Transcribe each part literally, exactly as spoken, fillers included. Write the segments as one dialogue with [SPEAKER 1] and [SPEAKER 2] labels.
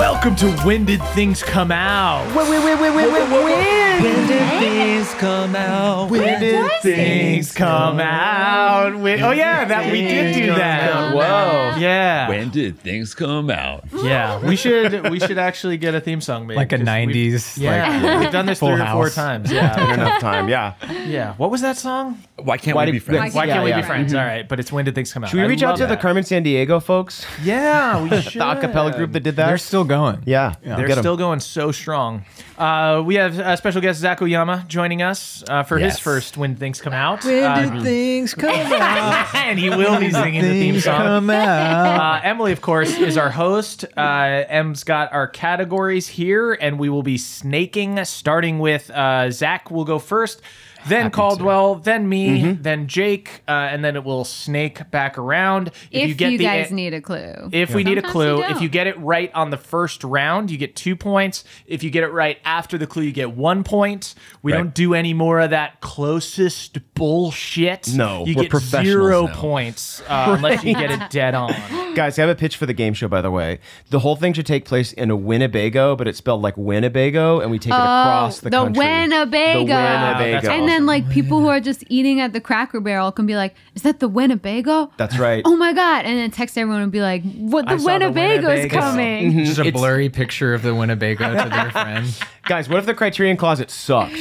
[SPEAKER 1] Welcome to When Did Things Come Out?
[SPEAKER 2] Wait, wait, wait, wait, wait, wait, when?
[SPEAKER 3] When did things come out?
[SPEAKER 1] When did things come out? When, oh yeah, that we did do that.
[SPEAKER 2] Whoa.
[SPEAKER 1] Yeah.
[SPEAKER 3] When did things come out?
[SPEAKER 1] Yeah. We should we should actually get a theme song made.
[SPEAKER 4] Like a
[SPEAKER 1] 'cause we've-
[SPEAKER 4] nineties,
[SPEAKER 1] Yeah.
[SPEAKER 4] like
[SPEAKER 1] We've done this
[SPEAKER 4] Full
[SPEAKER 1] three or four
[SPEAKER 4] House.
[SPEAKER 1] times. Yeah.
[SPEAKER 2] Enough time, yeah.
[SPEAKER 1] Yeah. What was that song?
[SPEAKER 3] Why can't
[SPEAKER 2] Why
[SPEAKER 3] we
[SPEAKER 2] did-
[SPEAKER 3] be friends?
[SPEAKER 1] Why
[SPEAKER 2] Yeah,
[SPEAKER 1] can't we
[SPEAKER 2] yeah.
[SPEAKER 1] be friends? All right, but it's When Did Things Come Out?
[SPEAKER 2] Should we
[SPEAKER 1] I
[SPEAKER 2] reach out
[SPEAKER 1] love
[SPEAKER 2] to the
[SPEAKER 1] that.
[SPEAKER 2] Carmen San Diego folks?
[SPEAKER 1] Yeah, we should.
[SPEAKER 2] The a cappella group that did that?
[SPEAKER 4] They're still going.
[SPEAKER 2] yeah.
[SPEAKER 1] They're
[SPEAKER 2] Get 'em.
[SPEAKER 1] still going so strong. Uh, we have uh, special guest Zach Oyama joining us uh, for his
[SPEAKER 3] Yes.
[SPEAKER 1] first When Things Come Out.
[SPEAKER 4] When
[SPEAKER 1] Uh,
[SPEAKER 4] did things come out?
[SPEAKER 1] and he will be singing the theme
[SPEAKER 4] Things
[SPEAKER 1] song.
[SPEAKER 4] come out.
[SPEAKER 1] Uh, Emily, of course, is our host. Uh, Em's got our categories here, and we will be snaking, starting with uh, Zach will go first, then Caldwell, then me,
[SPEAKER 2] Mm-hmm.
[SPEAKER 1] then Jake, uh, and then it will snake back around.
[SPEAKER 5] If
[SPEAKER 1] you, get
[SPEAKER 5] you
[SPEAKER 1] the,
[SPEAKER 5] guys need a clue.
[SPEAKER 1] If we need a
[SPEAKER 5] Sometimes
[SPEAKER 1] clue,
[SPEAKER 5] you
[SPEAKER 1] if
[SPEAKER 5] don't.
[SPEAKER 1] you get it right on the first round, you get two points. If you get it right after the clue, you get one point. We
[SPEAKER 3] Right.
[SPEAKER 1] don't do any more of that closest bullshit.
[SPEAKER 2] No,
[SPEAKER 1] you
[SPEAKER 3] we're
[SPEAKER 1] get
[SPEAKER 3] professionals
[SPEAKER 1] zero
[SPEAKER 3] now.
[SPEAKER 1] points uh, unless you get it dead on.
[SPEAKER 2] Guys, I have a pitch for the game show, by the way. The whole thing should take place in a Winnebago, but it's spelled like Winnebago, and we take it across the,
[SPEAKER 5] the
[SPEAKER 2] country.
[SPEAKER 5] Winnebago.
[SPEAKER 2] The Winnebago.
[SPEAKER 1] That's
[SPEAKER 5] And then like people who are just eating at the Cracker Barrel can be like, "Is that the Winnebago?"
[SPEAKER 2] That's right.
[SPEAKER 5] Oh my god! And then text everyone and be like, "What?
[SPEAKER 1] I
[SPEAKER 5] The
[SPEAKER 1] saw the
[SPEAKER 5] Winnebago's
[SPEAKER 1] Winnebago."
[SPEAKER 5] coming."
[SPEAKER 4] Just a
[SPEAKER 2] It's-
[SPEAKER 4] blurry picture of the Winnebago to their friend.
[SPEAKER 2] Guys, what if the Criterion Closet sucks?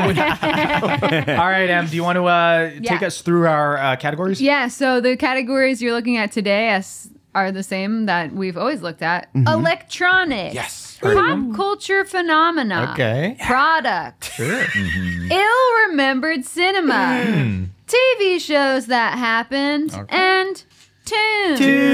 [SPEAKER 1] All right, Em, do you want to uh, take
[SPEAKER 5] Yeah.
[SPEAKER 1] us through our uh, categories?
[SPEAKER 5] Yeah. So the categories you're looking at today as are the same that we've always looked at: electronics,
[SPEAKER 2] Yes.
[SPEAKER 5] pop culture phenomena,
[SPEAKER 4] Okay.
[SPEAKER 5] product,
[SPEAKER 4] Sure.
[SPEAKER 5] ill-remembered cinema, T V shows that happened, and tunes.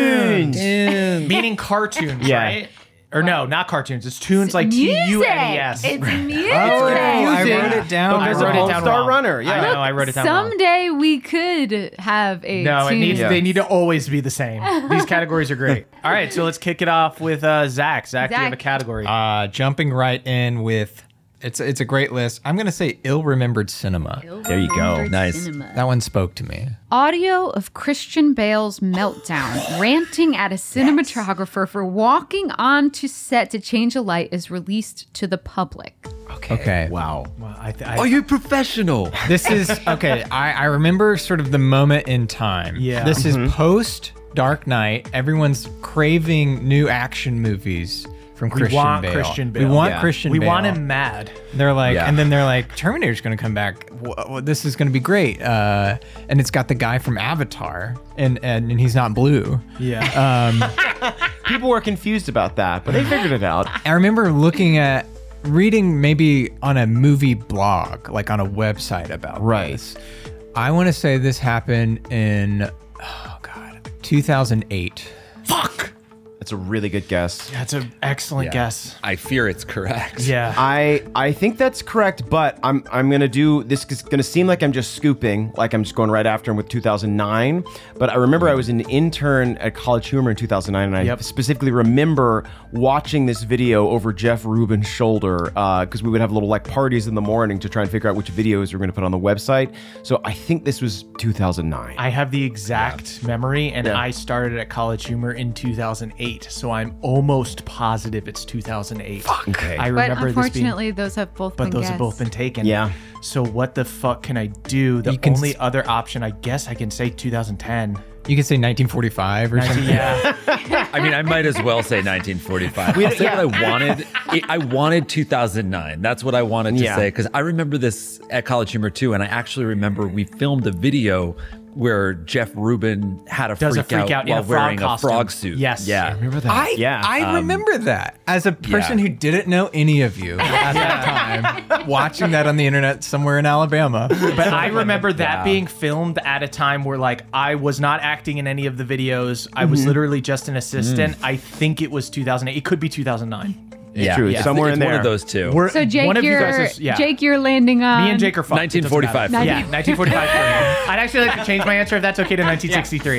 [SPEAKER 2] Tunes.
[SPEAKER 1] Meaning cartoons,
[SPEAKER 2] Yeah.
[SPEAKER 1] right? Or no, not cartoons. It's tunes like T U N E S.
[SPEAKER 5] It's music.
[SPEAKER 4] Oh, I
[SPEAKER 2] confusing.
[SPEAKER 4] wrote it down.
[SPEAKER 2] Because
[SPEAKER 1] I
[SPEAKER 2] of
[SPEAKER 1] wrote it
[SPEAKER 2] Lone
[SPEAKER 1] down
[SPEAKER 2] Star
[SPEAKER 1] wrong.
[SPEAKER 2] Runner. Yeah.
[SPEAKER 1] I know, I wrote it down wrong.
[SPEAKER 5] Someday we could have a
[SPEAKER 1] No, it
[SPEAKER 5] tune.
[SPEAKER 1] needs,
[SPEAKER 2] Yeah.
[SPEAKER 1] they need to always be the same. These categories are great. All right, so let's kick it off with uh, Zach. Zach, do you have a
[SPEAKER 5] Zach.
[SPEAKER 1] category?
[SPEAKER 4] Uh, jumping right in with, it's it's a great list. I'm gonna say ill-remembered cinema.
[SPEAKER 2] There you go.
[SPEAKER 3] Nice.
[SPEAKER 5] Cinema.
[SPEAKER 4] That one spoke to me.
[SPEAKER 5] Audio of Christian Bale's meltdown, ranting at a cinematographer for walking onto set to change a light, is released to the public.
[SPEAKER 4] Okay.
[SPEAKER 2] Wow.
[SPEAKER 1] Well, I th- I,
[SPEAKER 3] Are you professional?
[SPEAKER 4] This is okay. I, I remember sort of the moment in time.
[SPEAKER 1] Yeah.
[SPEAKER 4] This
[SPEAKER 2] Mm-hmm.
[SPEAKER 4] is post Dark Knight. Everyone's craving new action movies from
[SPEAKER 1] we
[SPEAKER 4] Christian
[SPEAKER 1] want
[SPEAKER 4] Bale.
[SPEAKER 1] Christian Bale.
[SPEAKER 4] We want
[SPEAKER 2] Yeah.
[SPEAKER 4] Christian
[SPEAKER 1] we
[SPEAKER 4] Bale.
[SPEAKER 1] want him mad.
[SPEAKER 4] They're like,
[SPEAKER 3] Yeah.
[SPEAKER 4] and then they're like, Terminator's going to come back. Wh- wh- This is going to be great. Uh, and it's got the guy from Avatar, and and, and he's not blue.
[SPEAKER 1] Yeah.
[SPEAKER 2] People were confused about that, but they figured it out.
[SPEAKER 4] I remember looking at reading maybe on a movie blog, like on a website about
[SPEAKER 2] Right.
[SPEAKER 4] this. I want to say this happened in, oh God, two thousand eight.
[SPEAKER 1] Fuck.
[SPEAKER 2] That's a really good guess.
[SPEAKER 1] That's an excellent guess.
[SPEAKER 3] I fear it's correct.
[SPEAKER 1] Yeah.
[SPEAKER 2] I I think that's correct, but I'm I'm gonna do this. Is gonna seem like I'm just scooping, like I'm just going right after him with two thousand nine. But I remember I was an intern at College Humor in two thousand nine, and I
[SPEAKER 1] Yep.
[SPEAKER 2] specifically remember watching this video over Jeff Rubin's shoulder because we would have little like parties in the morning to try and figure out which videos we were gonna put on the website. So I think this was two thousand nine.
[SPEAKER 1] I have the exact memory, and
[SPEAKER 2] Yeah.
[SPEAKER 1] I started at College Humor in two thousand eight, so I'm almost positive it's two thousand eight.
[SPEAKER 2] Okay.
[SPEAKER 1] I
[SPEAKER 5] But
[SPEAKER 1] remember this being,
[SPEAKER 5] unfortunately, those have both
[SPEAKER 1] but
[SPEAKER 5] been
[SPEAKER 1] those
[SPEAKER 5] guessed.
[SPEAKER 1] have both been taken.
[SPEAKER 2] Yeah.
[SPEAKER 1] So what the fuck can I do? The
[SPEAKER 4] You can
[SPEAKER 1] only
[SPEAKER 4] s-
[SPEAKER 1] other option, I guess, I can say two thousand ten.
[SPEAKER 4] You could say nineteen forty-five or something.
[SPEAKER 1] Yeah.
[SPEAKER 3] I mean, I might as well say nineteen forty-five. I'll say
[SPEAKER 2] yeah.
[SPEAKER 3] what I wanted. It, I wanted two thousand nine. That's what I wanted to
[SPEAKER 2] Yeah.
[SPEAKER 3] say because I remember this at College Humor too, and I actually remember we filmed a video where Jeff Rubin had a
[SPEAKER 1] Does a
[SPEAKER 3] freak,
[SPEAKER 1] freak out in
[SPEAKER 3] while
[SPEAKER 1] a frog
[SPEAKER 3] wearing
[SPEAKER 1] costume.
[SPEAKER 3] a frog suit.
[SPEAKER 1] Yes.
[SPEAKER 3] Yeah.
[SPEAKER 1] I remember that.
[SPEAKER 4] I,
[SPEAKER 2] Yeah,
[SPEAKER 4] I remember that as a person
[SPEAKER 3] yeah.
[SPEAKER 4] who didn't know any of you at that time, watching that on the internet somewhere in Alabama.
[SPEAKER 1] But I remember that
[SPEAKER 3] Yeah.
[SPEAKER 1] being filmed at a time where, like, I was not acting in any of the videos. I was literally just an assistant. I think it was two thousand eight. It could be two thousand nine.
[SPEAKER 3] Yeah.
[SPEAKER 2] true.
[SPEAKER 3] Yeah.
[SPEAKER 2] Somewhere
[SPEAKER 3] it's
[SPEAKER 2] in
[SPEAKER 3] one
[SPEAKER 2] there.
[SPEAKER 3] of those two.
[SPEAKER 1] We're,
[SPEAKER 5] So Jake,
[SPEAKER 1] one of you
[SPEAKER 5] you're
[SPEAKER 1] guys is, yeah.
[SPEAKER 5] Jake, you're landing on
[SPEAKER 1] Me and Jake are fucked. It doesn't
[SPEAKER 3] nineteen forty-five.
[SPEAKER 1] matter.
[SPEAKER 3] Yeah.
[SPEAKER 1] Yeah, nineteen forty-five for me. I'd actually like to change my answer if that's okay to nineteen sixty-three.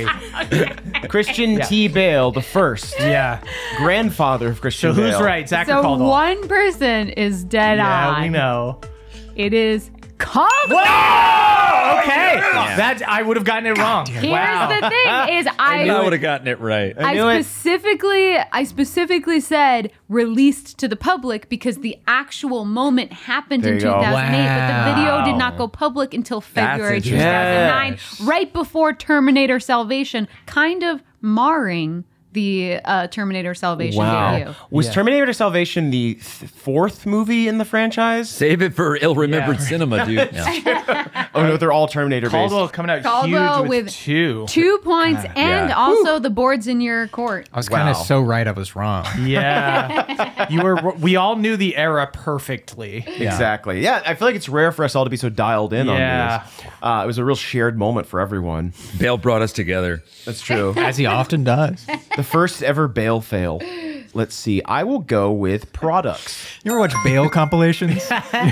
[SPEAKER 2] Christian T. Bale, the first
[SPEAKER 1] Yeah.
[SPEAKER 2] grandfather of
[SPEAKER 1] So
[SPEAKER 2] Christian
[SPEAKER 1] who's
[SPEAKER 2] Bale.
[SPEAKER 1] right? Zach or
[SPEAKER 5] So
[SPEAKER 1] Caldwell?
[SPEAKER 5] one person is dead
[SPEAKER 1] Yeah,
[SPEAKER 5] on.
[SPEAKER 1] we know.
[SPEAKER 5] It is Caldwell.
[SPEAKER 1] Whoa! Okay. That I would have gotten it wrong.
[SPEAKER 5] Here's
[SPEAKER 1] Wow.
[SPEAKER 5] the thing: is I
[SPEAKER 3] I would have gotten it right.
[SPEAKER 5] I
[SPEAKER 2] knew it.
[SPEAKER 5] specifically, I specifically said released to the public because the actual moment happened
[SPEAKER 2] There
[SPEAKER 5] in
[SPEAKER 2] you go.
[SPEAKER 5] two thousand eight, but the video did
[SPEAKER 4] Wow.
[SPEAKER 5] not go public until February two
[SPEAKER 3] interesting.
[SPEAKER 5] thousand nine,
[SPEAKER 4] Yes.
[SPEAKER 5] right before Terminator Salvation, kind of marring the uh, Terminator Salvation debut.
[SPEAKER 2] Was Terminator Salvation the th- fourth movie in the franchise?
[SPEAKER 3] Save it for ill-remembered
[SPEAKER 1] Yeah.
[SPEAKER 3] cinema, dude. Yeah.
[SPEAKER 2] Oh no, they're all Terminator
[SPEAKER 1] Caldwell
[SPEAKER 2] based.
[SPEAKER 1] coming out
[SPEAKER 5] Caldwell
[SPEAKER 1] huge with,
[SPEAKER 5] with
[SPEAKER 1] two.
[SPEAKER 5] Two points, and
[SPEAKER 2] yeah.
[SPEAKER 5] also the board's in your court.
[SPEAKER 4] I was kind of
[SPEAKER 2] Wow.
[SPEAKER 4] so right I was wrong.
[SPEAKER 1] Yeah. You were we all knew the era perfectly.
[SPEAKER 2] Exactly. Yeah, I feel like it's rare for us all to be so dialed in
[SPEAKER 1] Yeah.
[SPEAKER 2] on this. Uh, it was a real shared moment for everyone.
[SPEAKER 3] Bale brought us together.
[SPEAKER 2] That's true.
[SPEAKER 4] As he often does.
[SPEAKER 2] The first ever Bale fail. Let's see. I will go with products.
[SPEAKER 4] You ever watch Bale compilations?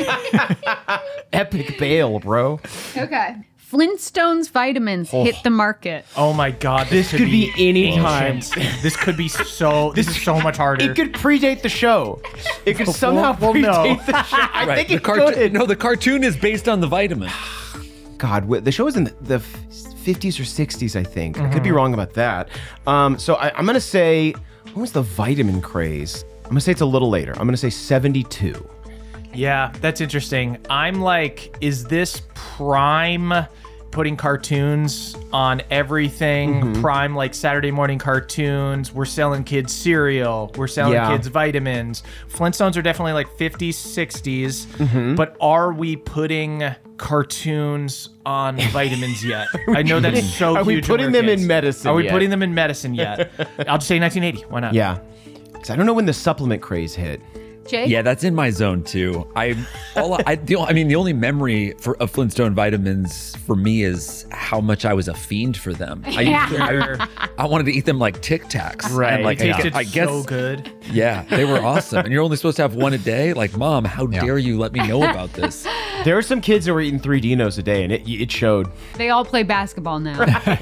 [SPEAKER 2] Epic Bale, bro.
[SPEAKER 5] Okay. Flintstones vitamins hit the market.
[SPEAKER 1] Oh my god. This,
[SPEAKER 2] This could be any time.
[SPEAKER 1] ancient. This could be so this is so much harder.
[SPEAKER 2] It could predate the show. It could somehow
[SPEAKER 1] we'll know.
[SPEAKER 2] predate the show. I
[SPEAKER 3] Right.
[SPEAKER 2] think
[SPEAKER 3] The
[SPEAKER 2] it
[SPEAKER 3] cartoon.
[SPEAKER 2] could.
[SPEAKER 3] No, the cartoon is based on the vitamin.
[SPEAKER 2] God, wh- the show was in the, the fifties or sixties, I think. I could be
[SPEAKER 1] Mm-hmm.
[SPEAKER 2] wrong about that. Um, so I, I'm going to say, when was the vitamin craze? I'm going to say it's a little later. I'm going to say seventy-two.
[SPEAKER 1] Yeah, that's interesting. I'm like, is this prime putting cartoons on everything?
[SPEAKER 2] Mm-hmm.
[SPEAKER 1] Prime, like Saturday morning cartoons. We're selling kids cereal. We're selling
[SPEAKER 2] Yeah.
[SPEAKER 1] kids vitamins. Flintstones are definitely like fifties, sixties.
[SPEAKER 2] Mm-hmm.
[SPEAKER 1] But are we putting cartoons on vitamins yet? I know that's so
[SPEAKER 2] Are we
[SPEAKER 1] huge. when
[SPEAKER 2] putting
[SPEAKER 1] we're
[SPEAKER 2] them in
[SPEAKER 1] kids.
[SPEAKER 2] medicine
[SPEAKER 1] Are we
[SPEAKER 2] yet?
[SPEAKER 1] putting them in medicine yet? I'll just say nineteen eighty. Why not?
[SPEAKER 2] Yeah. Because I don't know when the supplement craze hit.
[SPEAKER 5] Jake?
[SPEAKER 3] Yeah, that's in my zone too. I all I the, I mean the only memory for of Flintstone vitamins for me is how much I was a fiend for them. I,
[SPEAKER 5] Yeah.
[SPEAKER 3] I, I wanted to eat them like Tic Tacs.
[SPEAKER 1] Right.
[SPEAKER 3] And like
[SPEAKER 1] it
[SPEAKER 3] I,
[SPEAKER 1] tasted
[SPEAKER 3] I guess
[SPEAKER 1] so good.
[SPEAKER 3] yeah, they were awesome. And you're only supposed to have one a day. Like, Mom, how dare you let me know about this?
[SPEAKER 2] There were some kids that were eating three Dinos a day, and it, it showed.
[SPEAKER 5] They all play basketball now.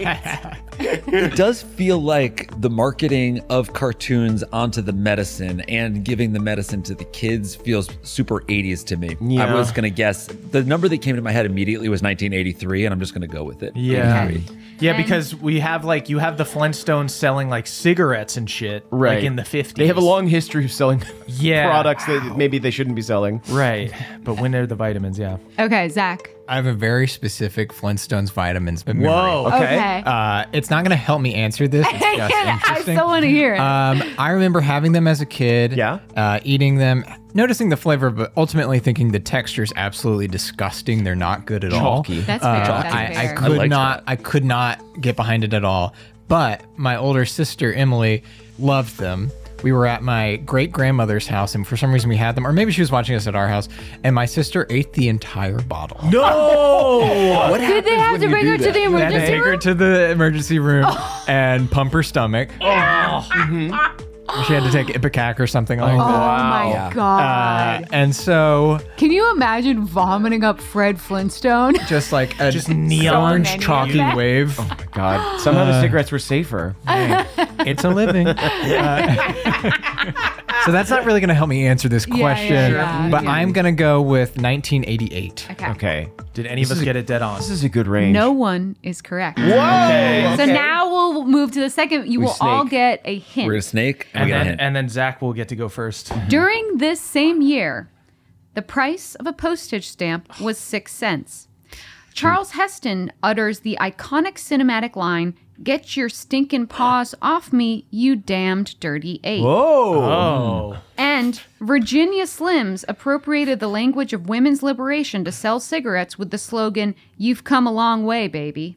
[SPEAKER 3] It does feel like the marketing of cartoons onto the medicine and giving the medicine to the kids feels super eighties to me.
[SPEAKER 2] Yeah.
[SPEAKER 3] I was going to guess the number that came to my head immediately was nineteen eighty-three, and I'm just going to go with it.
[SPEAKER 1] Yeah.
[SPEAKER 3] eighty-three.
[SPEAKER 1] Yeah,
[SPEAKER 5] And-
[SPEAKER 1] because we have like you have the Flintstones selling like cigarettes and shit,
[SPEAKER 2] Right.
[SPEAKER 1] like in the fifties.
[SPEAKER 2] They have a long history of selling
[SPEAKER 1] Yeah.
[SPEAKER 2] products that maybe they shouldn't be selling.
[SPEAKER 1] right, but when are the vitamins? Yeah.
[SPEAKER 5] Okay, Zach.
[SPEAKER 4] I have a very specific Flintstones vitamins memory.
[SPEAKER 1] Whoa.
[SPEAKER 2] Okay.
[SPEAKER 4] Uh, it's not going to help me answer this. It's just
[SPEAKER 5] I
[SPEAKER 4] interesting.
[SPEAKER 5] still want to hear it.
[SPEAKER 4] Um, I remember having them as a kid.
[SPEAKER 2] Yeah?
[SPEAKER 4] Uh, eating them, noticing the flavor, but ultimately thinking the texture is absolutely disgusting. They're not good at
[SPEAKER 2] Chalky.
[SPEAKER 4] all.
[SPEAKER 5] That's fair.
[SPEAKER 4] Uh,
[SPEAKER 5] That's
[SPEAKER 4] I, I
[SPEAKER 5] fair.
[SPEAKER 4] could
[SPEAKER 3] like
[SPEAKER 4] not. I could not get behind it at all. But my older sister Emily loved them. We were at my great grandmother's house, and for some reason we had them, or maybe she was watching us at our house, and my sister ate the entire bottle.
[SPEAKER 1] No.
[SPEAKER 3] What
[SPEAKER 5] Did they have to bring her to the
[SPEAKER 4] I had to
[SPEAKER 5] emergency
[SPEAKER 4] take her
[SPEAKER 5] room?
[SPEAKER 4] to the emergency room and pump her stomach. She had to take Ipecac or something like
[SPEAKER 5] Oh
[SPEAKER 4] that.
[SPEAKER 5] my
[SPEAKER 3] Yeah.
[SPEAKER 4] Uh,
[SPEAKER 5] god!
[SPEAKER 4] and so,
[SPEAKER 5] Can you imagine vomiting up Fred Flintstone?
[SPEAKER 4] just like a
[SPEAKER 1] Just neon
[SPEAKER 4] orange
[SPEAKER 5] menu.
[SPEAKER 4] chalky wave.
[SPEAKER 2] Oh my God. Somehow the cigarettes were safer.
[SPEAKER 4] It's a living. Uh, so that's not really going to help me answer this
[SPEAKER 5] Yeah, yeah,
[SPEAKER 4] question,
[SPEAKER 5] yeah,
[SPEAKER 4] but
[SPEAKER 5] yeah.
[SPEAKER 4] I'm going to go with nineteen eighty-eight.
[SPEAKER 5] Okay.
[SPEAKER 2] Okay.
[SPEAKER 1] Did any of us get it dead on?
[SPEAKER 2] This is a good range.
[SPEAKER 5] No one is correct.
[SPEAKER 2] Whoa!
[SPEAKER 5] So now we'll move to the second. You
[SPEAKER 2] We
[SPEAKER 5] will all
[SPEAKER 2] snake.
[SPEAKER 5] get a hint.
[SPEAKER 3] We're going to snake.
[SPEAKER 1] And
[SPEAKER 3] we got a
[SPEAKER 1] then
[SPEAKER 3] hint.
[SPEAKER 1] and then Zach will get to go first.
[SPEAKER 5] During this same year, the price of a postage stamp was six cents. Charles Heston utters the iconic cinematic line, "Get your stinking paws off me, you damned dirty ape."
[SPEAKER 2] Whoa.
[SPEAKER 1] Oh.
[SPEAKER 5] And Virginia Slims appropriated the language of women's liberation to sell cigarettes with the slogan, "You've come a long way, baby."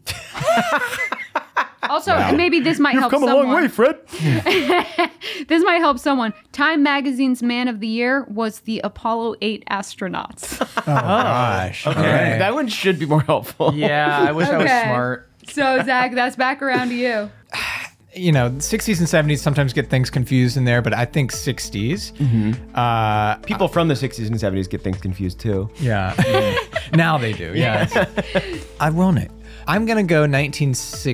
[SPEAKER 5] Also, maybe this might help
[SPEAKER 2] Come a
[SPEAKER 5] someone.
[SPEAKER 2] long way, Fred.
[SPEAKER 5] This might help someone. Time Magazine's Man of the Year was the Apollo eight astronauts.
[SPEAKER 4] Oh, gosh. Okay.
[SPEAKER 2] That one should be more helpful.
[SPEAKER 1] Yeah, I wish I was
[SPEAKER 5] Okay.
[SPEAKER 1] smart.
[SPEAKER 5] So, Zach, that's back around to you.
[SPEAKER 4] You know, the sixties and seventies sometimes get things confused in there, but I think sixties. Uh,
[SPEAKER 2] People from the sixties and seventies get things confused too.
[SPEAKER 4] yeah. Now they do. Yeah. Ironic. I'm gonna go nineteen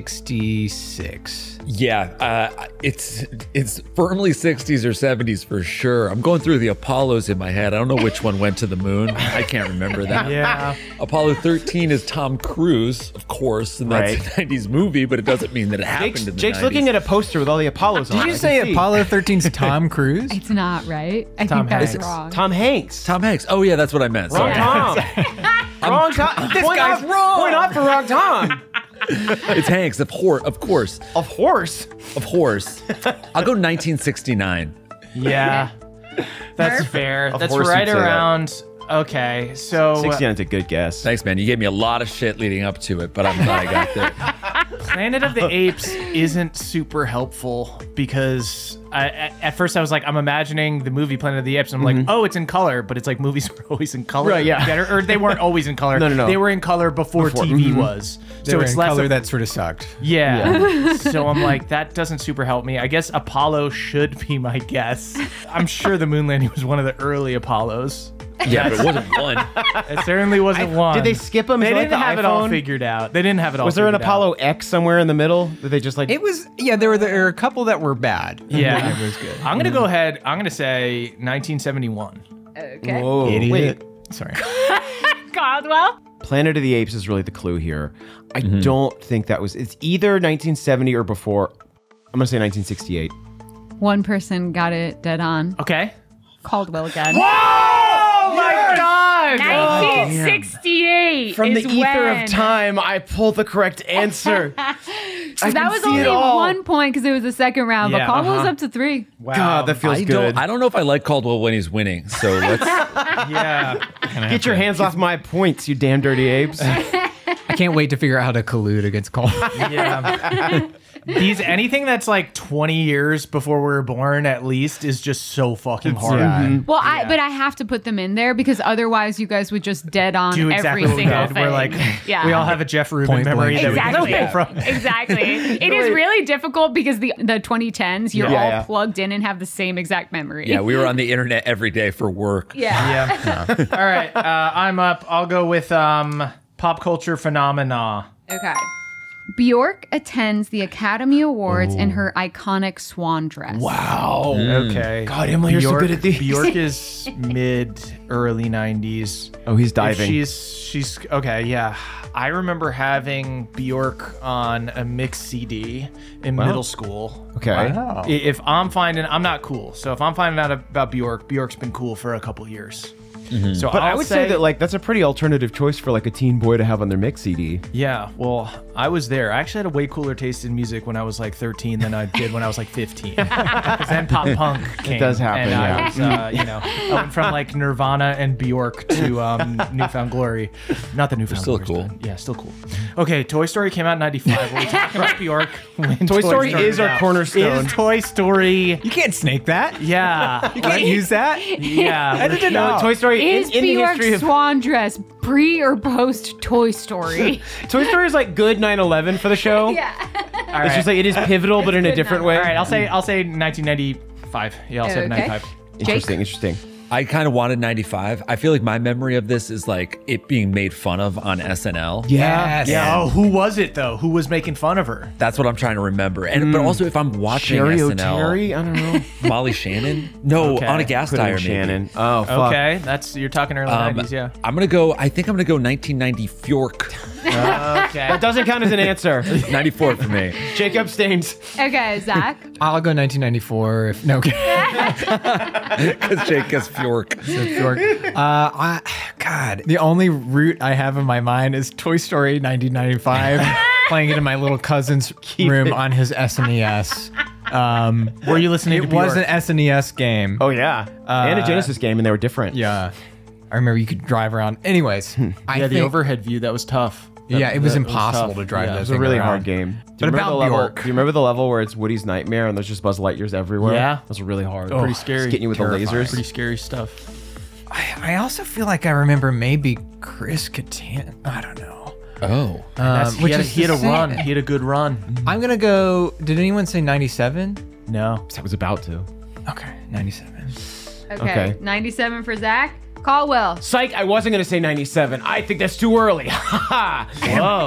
[SPEAKER 4] sixty-six.
[SPEAKER 3] Yeah, uh, it's it's firmly sixties or seventies for sure. I'm going through the Apollos in my head. I don't know which one went to the moon. I can't remember that.
[SPEAKER 1] Yeah.
[SPEAKER 3] Apollo thirteen is Tom Cruise, of course, and that's
[SPEAKER 2] Right.
[SPEAKER 3] a nineties movie, but it doesn't mean that it happened
[SPEAKER 2] Jake's,
[SPEAKER 3] in the
[SPEAKER 2] Jake's
[SPEAKER 3] nineties.
[SPEAKER 2] looking at a poster with all the Apollos on.
[SPEAKER 4] Did
[SPEAKER 2] I
[SPEAKER 4] you
[SPEAKER 2] can
[SPEAKER 4] say
[SPEAKER 2] see.
[SPEAKER 4] Apollo thirteen's Tom Cruise?
[SPEAKER 5] It's not right. I
[SPEAKER 1] Tom
[SPEAKER 5] think that's
[SPEAKER 1] Hanks.
[SPEAKER 5] wrong.
[SPEAKER 2] Tom Hanks.
[SPEAKER 3] Tom Hanks. Oh yeah, that's what I meant.
[SPEAKER 2] Wrong
[SPEAKER 3] Sorry.
[SPEAKER 2] Tom. wrong Tom.
[SPEAKER 4] This
[SPEAKER 2] Point
[SPEAKER 4] guy's
[SPEAKER 2] off-
[SPEAKER 4] wrong.
[SPEAKER 2] Point off for wrong Tom.
[SPEAKER 3] It's Hanks, of course, of course,
[SPEAKER 2] Of horse.
[SPEAKER 3] of course. I'll go nineteen sixty-nine.
[SPEAKER 1] Yeah. That's fair.
[SPEAKER 2] Of
[SPEAKER 1] That's
[SPEAKER 2] course
[SPEAKER 1] right
[SPEAKER 2] you'd say that.
[SPEAKER 1] around. Okay, so
[SPEAKER 2] sixty-nine's a good guess.
[SPEAKER 3] Thanks, man. You gave me a lot of shit leading up to it, but I'm glad I got there.
[SPEAKER 1] Planet of the Apes isn't super helpful because I, at, at first I was like, I'm imagining the movie Planet of the Apes, and I'm like, oh, it's in color, but it's like movies were always in color,
[SPEAKER 2] Right, yeah.
[SPEAKER 1] Or, or they weren't always in color.
[SPEAKER 2] No, no, no.
[SPEAKER 1] They were in color before,
[SPEAKER 2] Before,
[SPEAKER 1] T V
[SPEAKER 2] mhm.
[SPEAKER 1] was.
[SPEAKER 4] They
[SPEAKER 1] So
[SPEAKER 4] were
[SPEAKER 1] it's
[SPEAKER 4] in
[SPEAKER 1] less
[SPEAKER 4] color
[SPEAKER 1] of-
[SPEAKER 4] that sort of sucked.
[SPEAKER 1] Yeah. So I'm like, that doesn't super help me. I guess Apollo should be my guess. I'm sure the moon landing was one of the early Apollos.
[SPEAKER 3] Yeah, but it wasn't one.
[SPEAKER 1] It certainly wasn't one.
[SPEAKER 2] Did they skip them?
[SPEAKER 1] They
[SPEAKER 2] Is it like
[SPEAKER 1] didn't
[SPEAKER 2] the
[SPEAKER 1] have it all
[SPEAKER 2] iPhone?
[SPEAKER 1] figured out. They didn't have it all
[SPEAKER 2] Was there an
[SPEAKER 1] figured
[SPEAKER 2] Apollo
[SPEAKER 1] out.
[SPEAKER 2] X somewhere in the middle? Did they just like?
[SPEAKER 4] It was, yeah, there were, there were a couple that were bad.
[SPEAKER 1] Yeah.
[SPEAKER 4] It was good.
[SPEAKER 1] I'm going to go ahead. I'm going to say nineteen seventy-one.
[SPEAKER 5] Okay.
[SPEAKER 2] Whoa.
[SPEAKER 4] Idiot.
[SPEAKER 2] Wait,
[SPEAKER 4] Sorry.
[SPEAKER 5] Caldwell.
[SPEAKER 2] Planet of the Apes is really the clue here. I don't think that was. It's either nineteen seventy or before. I'm gonna say nineteen sixty-eight.
[SPEAKER 5] One person got it dead on.
[SPEAKER 1] Okay.
[SPEAKER 5] Caldwell again.
[SPEAKER 1] Oh my God!
[SPEAKER 5] nineteen sixty-eight
[SPEAKER 2] From the
[SPEAKER 5] is
[SPEAKER 2] ether
[SPEAKER 5] when.
[SPEAKER 2] of time, I pulled the correct answer.
[SPEAKER 5] So
[SPEAKER 2] I
[SPEAKER 5] that
[SPEAKER 2] can
[SPEAKER 5] was
[SPEAKER 2] see
[SPEAKER 5] only
[SPEAKER 2] it all.
[SPEAKER 5] one point because it was the second round,
[SPEAKER 1] Yeah,
[SPEAKER 5] but Caldwell was
[SPEAKER 1] uh-huh.
[SPEAKER 5] up to three.
[SPEAKER 1] Wow.
[SPEAKER 2] God, that feels
[SPEAKER 3] I
[SPEAKER 2] good.
[SPEAKER 3] don't. I don't know if I like Caldwell when he's winning. So let's.
[SPEAKER 1] Yeah.
[SPEAKER 2] Get your hands off my points, you damn dirty apes.
[SPEAKER 4] I can't wait to figure out how to collude against Cole.
[SPEAKER 1] Yeah. These anything that's like twenty years before we were born, at least, is just so fucking hard.
[SPEAKER 4] Yeah.
[SPEAKER 5] Well, I but I have to put them in there because otherwise you guys would just dead on
[SPEAKER 1] Do
[SPEAKER 5] every
[SPEAKER 1] exactly what we
[SPEAKER 5] single
[SPEAKER 1] did.
[SPEAKER 5] thing.
[SPEAKER 1] We're like,
[SPEAKER 5] yeah.
[SPEAKER 1] we all have a Jeff Rubin
[SPEAKER 4] Point
[SPEAKER 1] memory
[SPEAKER 4] blank.
[SPEAKER 1] that we
[SPEAKER 5] Exactly.
[SPEAKER 1] can pull from.
[SPEAKER 5] Exactly. It is really difficult because the the twenty tens, you're
[SPEAKER 2] Yeah,
[SPEAKER 5] all
[SPEAKER 2] yeah.
[SPEAKER 5] plugged in and have the same exact memory.
[SPEAKER 3] Yeah, we were on the internet every day for work.
[SPEAKER 5] Yeah.
[SPEAKER 1] Yeah. All right. Uh, I'm up. I'll go with um, pop culture phenomena.
[SPEAKER 5] Okay. Bjork attends the Academy Awards in her iconic swan dress.
[SPEAKER 2] Wow.
[SPEAKER 1] Okay.
[SPEAKER 2] God, Emily, you're so good at these.
[SPEAKER 1] Bjork is mid early nineties.
[SPEAKER 2] Oh, he's
[SPEAKER 1] If
[SPEAKER 2] diving.
[SPEAKER 1] She's she's okay. Yeah, I remember having Bjork on a mixed C D in
[SPEAKER 2] Wow.
[SPEAKER 1] middle school.
[SPEAKER 2] Okay.
[SPEAKER 4] Wow.
[SPEAKER 1] I- If I'm finding, I'm not cool. So if I'm finding out about Bjork, Bjork's been cool for a couple years. So
[SPEAKER 2] But
[SPEAKER 1] I'll
[SPEAKER 2] I would say, that like that's a pretty alternative choice for like a teen boy to have on their mix C D.
[SPEAKER 1] Yeah, well, I was there. I actually had a way cooler taste in music when I was like thirteen than I did when I was like fifteen. Because then pop punk came.
[SPEAKER 2] does happen,
[SPEAKER 1] And I
[SPEAKER 2] yeah.
[SPEAKER 1] was, uh, you know, I went from like Nirvana and Bjork to um, Newfound Glory. Not the Newfound
[SPEAKER 3] still
[SPEAKER 1] Glory's
[SPEAKER 3] cool.
[SPEAKER 1] bad. Yeah, still cool. Okay, Toy Story came out in ninety-five. We're talking about Bjork. when
[SPEAKER 2] Toy Story is our
[SPEAKER 1] out.
[SPEAKER 2] cornerstone.
[SPEAKER 1] Is Toy Story.
[SPEAKER 4] You can't snake that.
[SPEAKER 1] Yeah.
[SPEAKER 4] You can't use that.
[SPEAKER 1] Yeah.
[SPEAKER 4] I didn't
[SPEAKER 2] No,
[SPEAKER 4] know.
[SPEAKER 2] Toy Story
[SPEAKER 5] Is
[SPEAKER 2] in, in the
[SPEAKER 5] Bjork's
[SPEAKER 2] history of
[SPEAKER 5] swan dress pre or post Toy Story?
[SPEAKER 2] Toy Story is like good nine eleven for the show.
[SPEAKER 5] Yeah.
[SPEAKER 1] All right.
[SPEAKER 2] It's just like it is pivotal, but in a
[SPEAKER 5] good
[SPEAKER 2] different
[SPEAKER 5] enough.
[SPEAKER 2] way.
[SPEAKER 1] All right, I'll say I'll say nineteen ninety-five. Yeah, I'll say
[SPEAKER 5] Okay.
[SPEAKER 1] ninety-five.
[SPEAKER 2] Interesting, interesting.
[SPEAKER 3] I kind of wanted ninety-five. I feel like my memory of this is like it being made fun of on S N L.
[SPEAKER 4] Yes.
[SPEAKER 1] Yeah. Oh, who was it though? Who was making fun of her?
[SPEAKER 3] That's what I'm trying to remember. And but also if I'm watching
[SPEAKER 2] Sherry
[SPEAKER 3] S N L,
[SPEAKER 2] O'Terry? I don't know.
[SPEAKER 3] Molly Shannon? No,
[SPEAKER 1] Okay.
[SPEAKER 3] on a gas
[SPEAKER 2] Put in
[SPEAKER 3] tire. maybe.
[SPEAKER 2] Shannon. Oh, fuck.
[SPEAKER 1] Okay, that's you're talking early
[SPEAKER 3] Um,
[SPEAKER 1] nineties. Yeah.
[SPEAKER 3] I'm gonna go. I think I'm gonna go nineteen ninety Fjork.
[SPEAKER 1] Okay.
[SPEAKER 2] That doesn't count as an answer.
[SPEAKER 3] ninety-four for me.
[SPEAKER 2] Jacob Staines.
[SPEAKER 5] Okay, Zach.
[SPEAKER 4] I'll go nineteen ninety-four. If no,
[SPEAKER 3] Because Jake gets Fjork.
[SPEAKER 4] York. Uh, I, God, the only route I have in my mind is Toy Story nineteen ninety-five, playing it in my little cousin's room
[SPEAKER 2] it.
[SPEAKER 4] on his S N E S. Um,
[SPEAKER 1] Were you listening
[SPEAKER 4] it
[SPEAKER 1] to
[SPEAKER 4] was
[SPEAKER 1] Bjork?
[SPEAKER 4] an S N E S game.
[SPEAKER 2] Oh yeah, and a Genesis game, and they were different.
[SPEAKER 4] Yeah, I remember you could drive around. Anyways, I
[SPEAKER 1] Yeah, the
[SPEAKER 4] think,
[SPEAKER 1] overhead view that was tough. That-
[SPEAKER 4] yeah, it was
[SPEAKER 1] that
[SPEAKER 4] impossible
[SPEAKER 1] tough.
[SPEAKER 4] to drive
[SPEAKER 1] Yeah.
[SPEAKER 2] It
[SPEAKER 4] those.
[SPEAKER 2] was a
[SPEAKER 4] things
[SPEAKER 2] really
[SPEAKER 4] around.
[SPEAKER 2] hard game. Do you
[SPEAKER 4] But
[SPEAKER 2] remember
[SPEAKER 4] about
[SPEAKER 2] the level?
[SPEAKER 4] Bjork.
[SPEAKER 2] Do you remember the level where it's Woody's nightmare and there's just Buzz Lightyears everywhere?
[SPEAKER 1] Yeah.
[SPEAKER 2] That was really hard.
[SPEAKER 1] Pretty scary.
[SPEAKER 2] Just getting you with
[SPEAKER 1] Terrifying.
[SPEAKER 2] the lasers.
[SPEAKER 1] Pretty scary stuff.
[SPEAKER 4] I, I also feel like I remember maybe Chris Kattan. I don't know.
[SPEAKER 3] Oh.
[SPEAKER 1] That's,
[SPEAKER 4] Um,
[SPEAKER 1] he
[SPEAKER 4] which
[SPEAKER 1] had,
[SPEAKER 4] is
[SPEAKER 1] he had
[SPEAKER 4] the
[SPEAKER 1] a
[SPEAKER 4] same-
[SPEAKER 1] run. He had a good run.
[SPEAKER 4] I'm gonna go. Did anyone say ninety-seven?
[SPEAKER 1] No.
[SPEAKER 2] I was about to.
[SPEAKER 4] Okay, ninety-seven.
[SPEAKER 5] Okay.
[SPEAKER 2] Okay.
[SPEAKER 5] ninety-seven for Zach. Caldwell.
[SPEAKER 2] Psych! I wasn't gonna say ninety-seven. I think that's too early. Ha ha.
[SPEAKER 1] Whoa.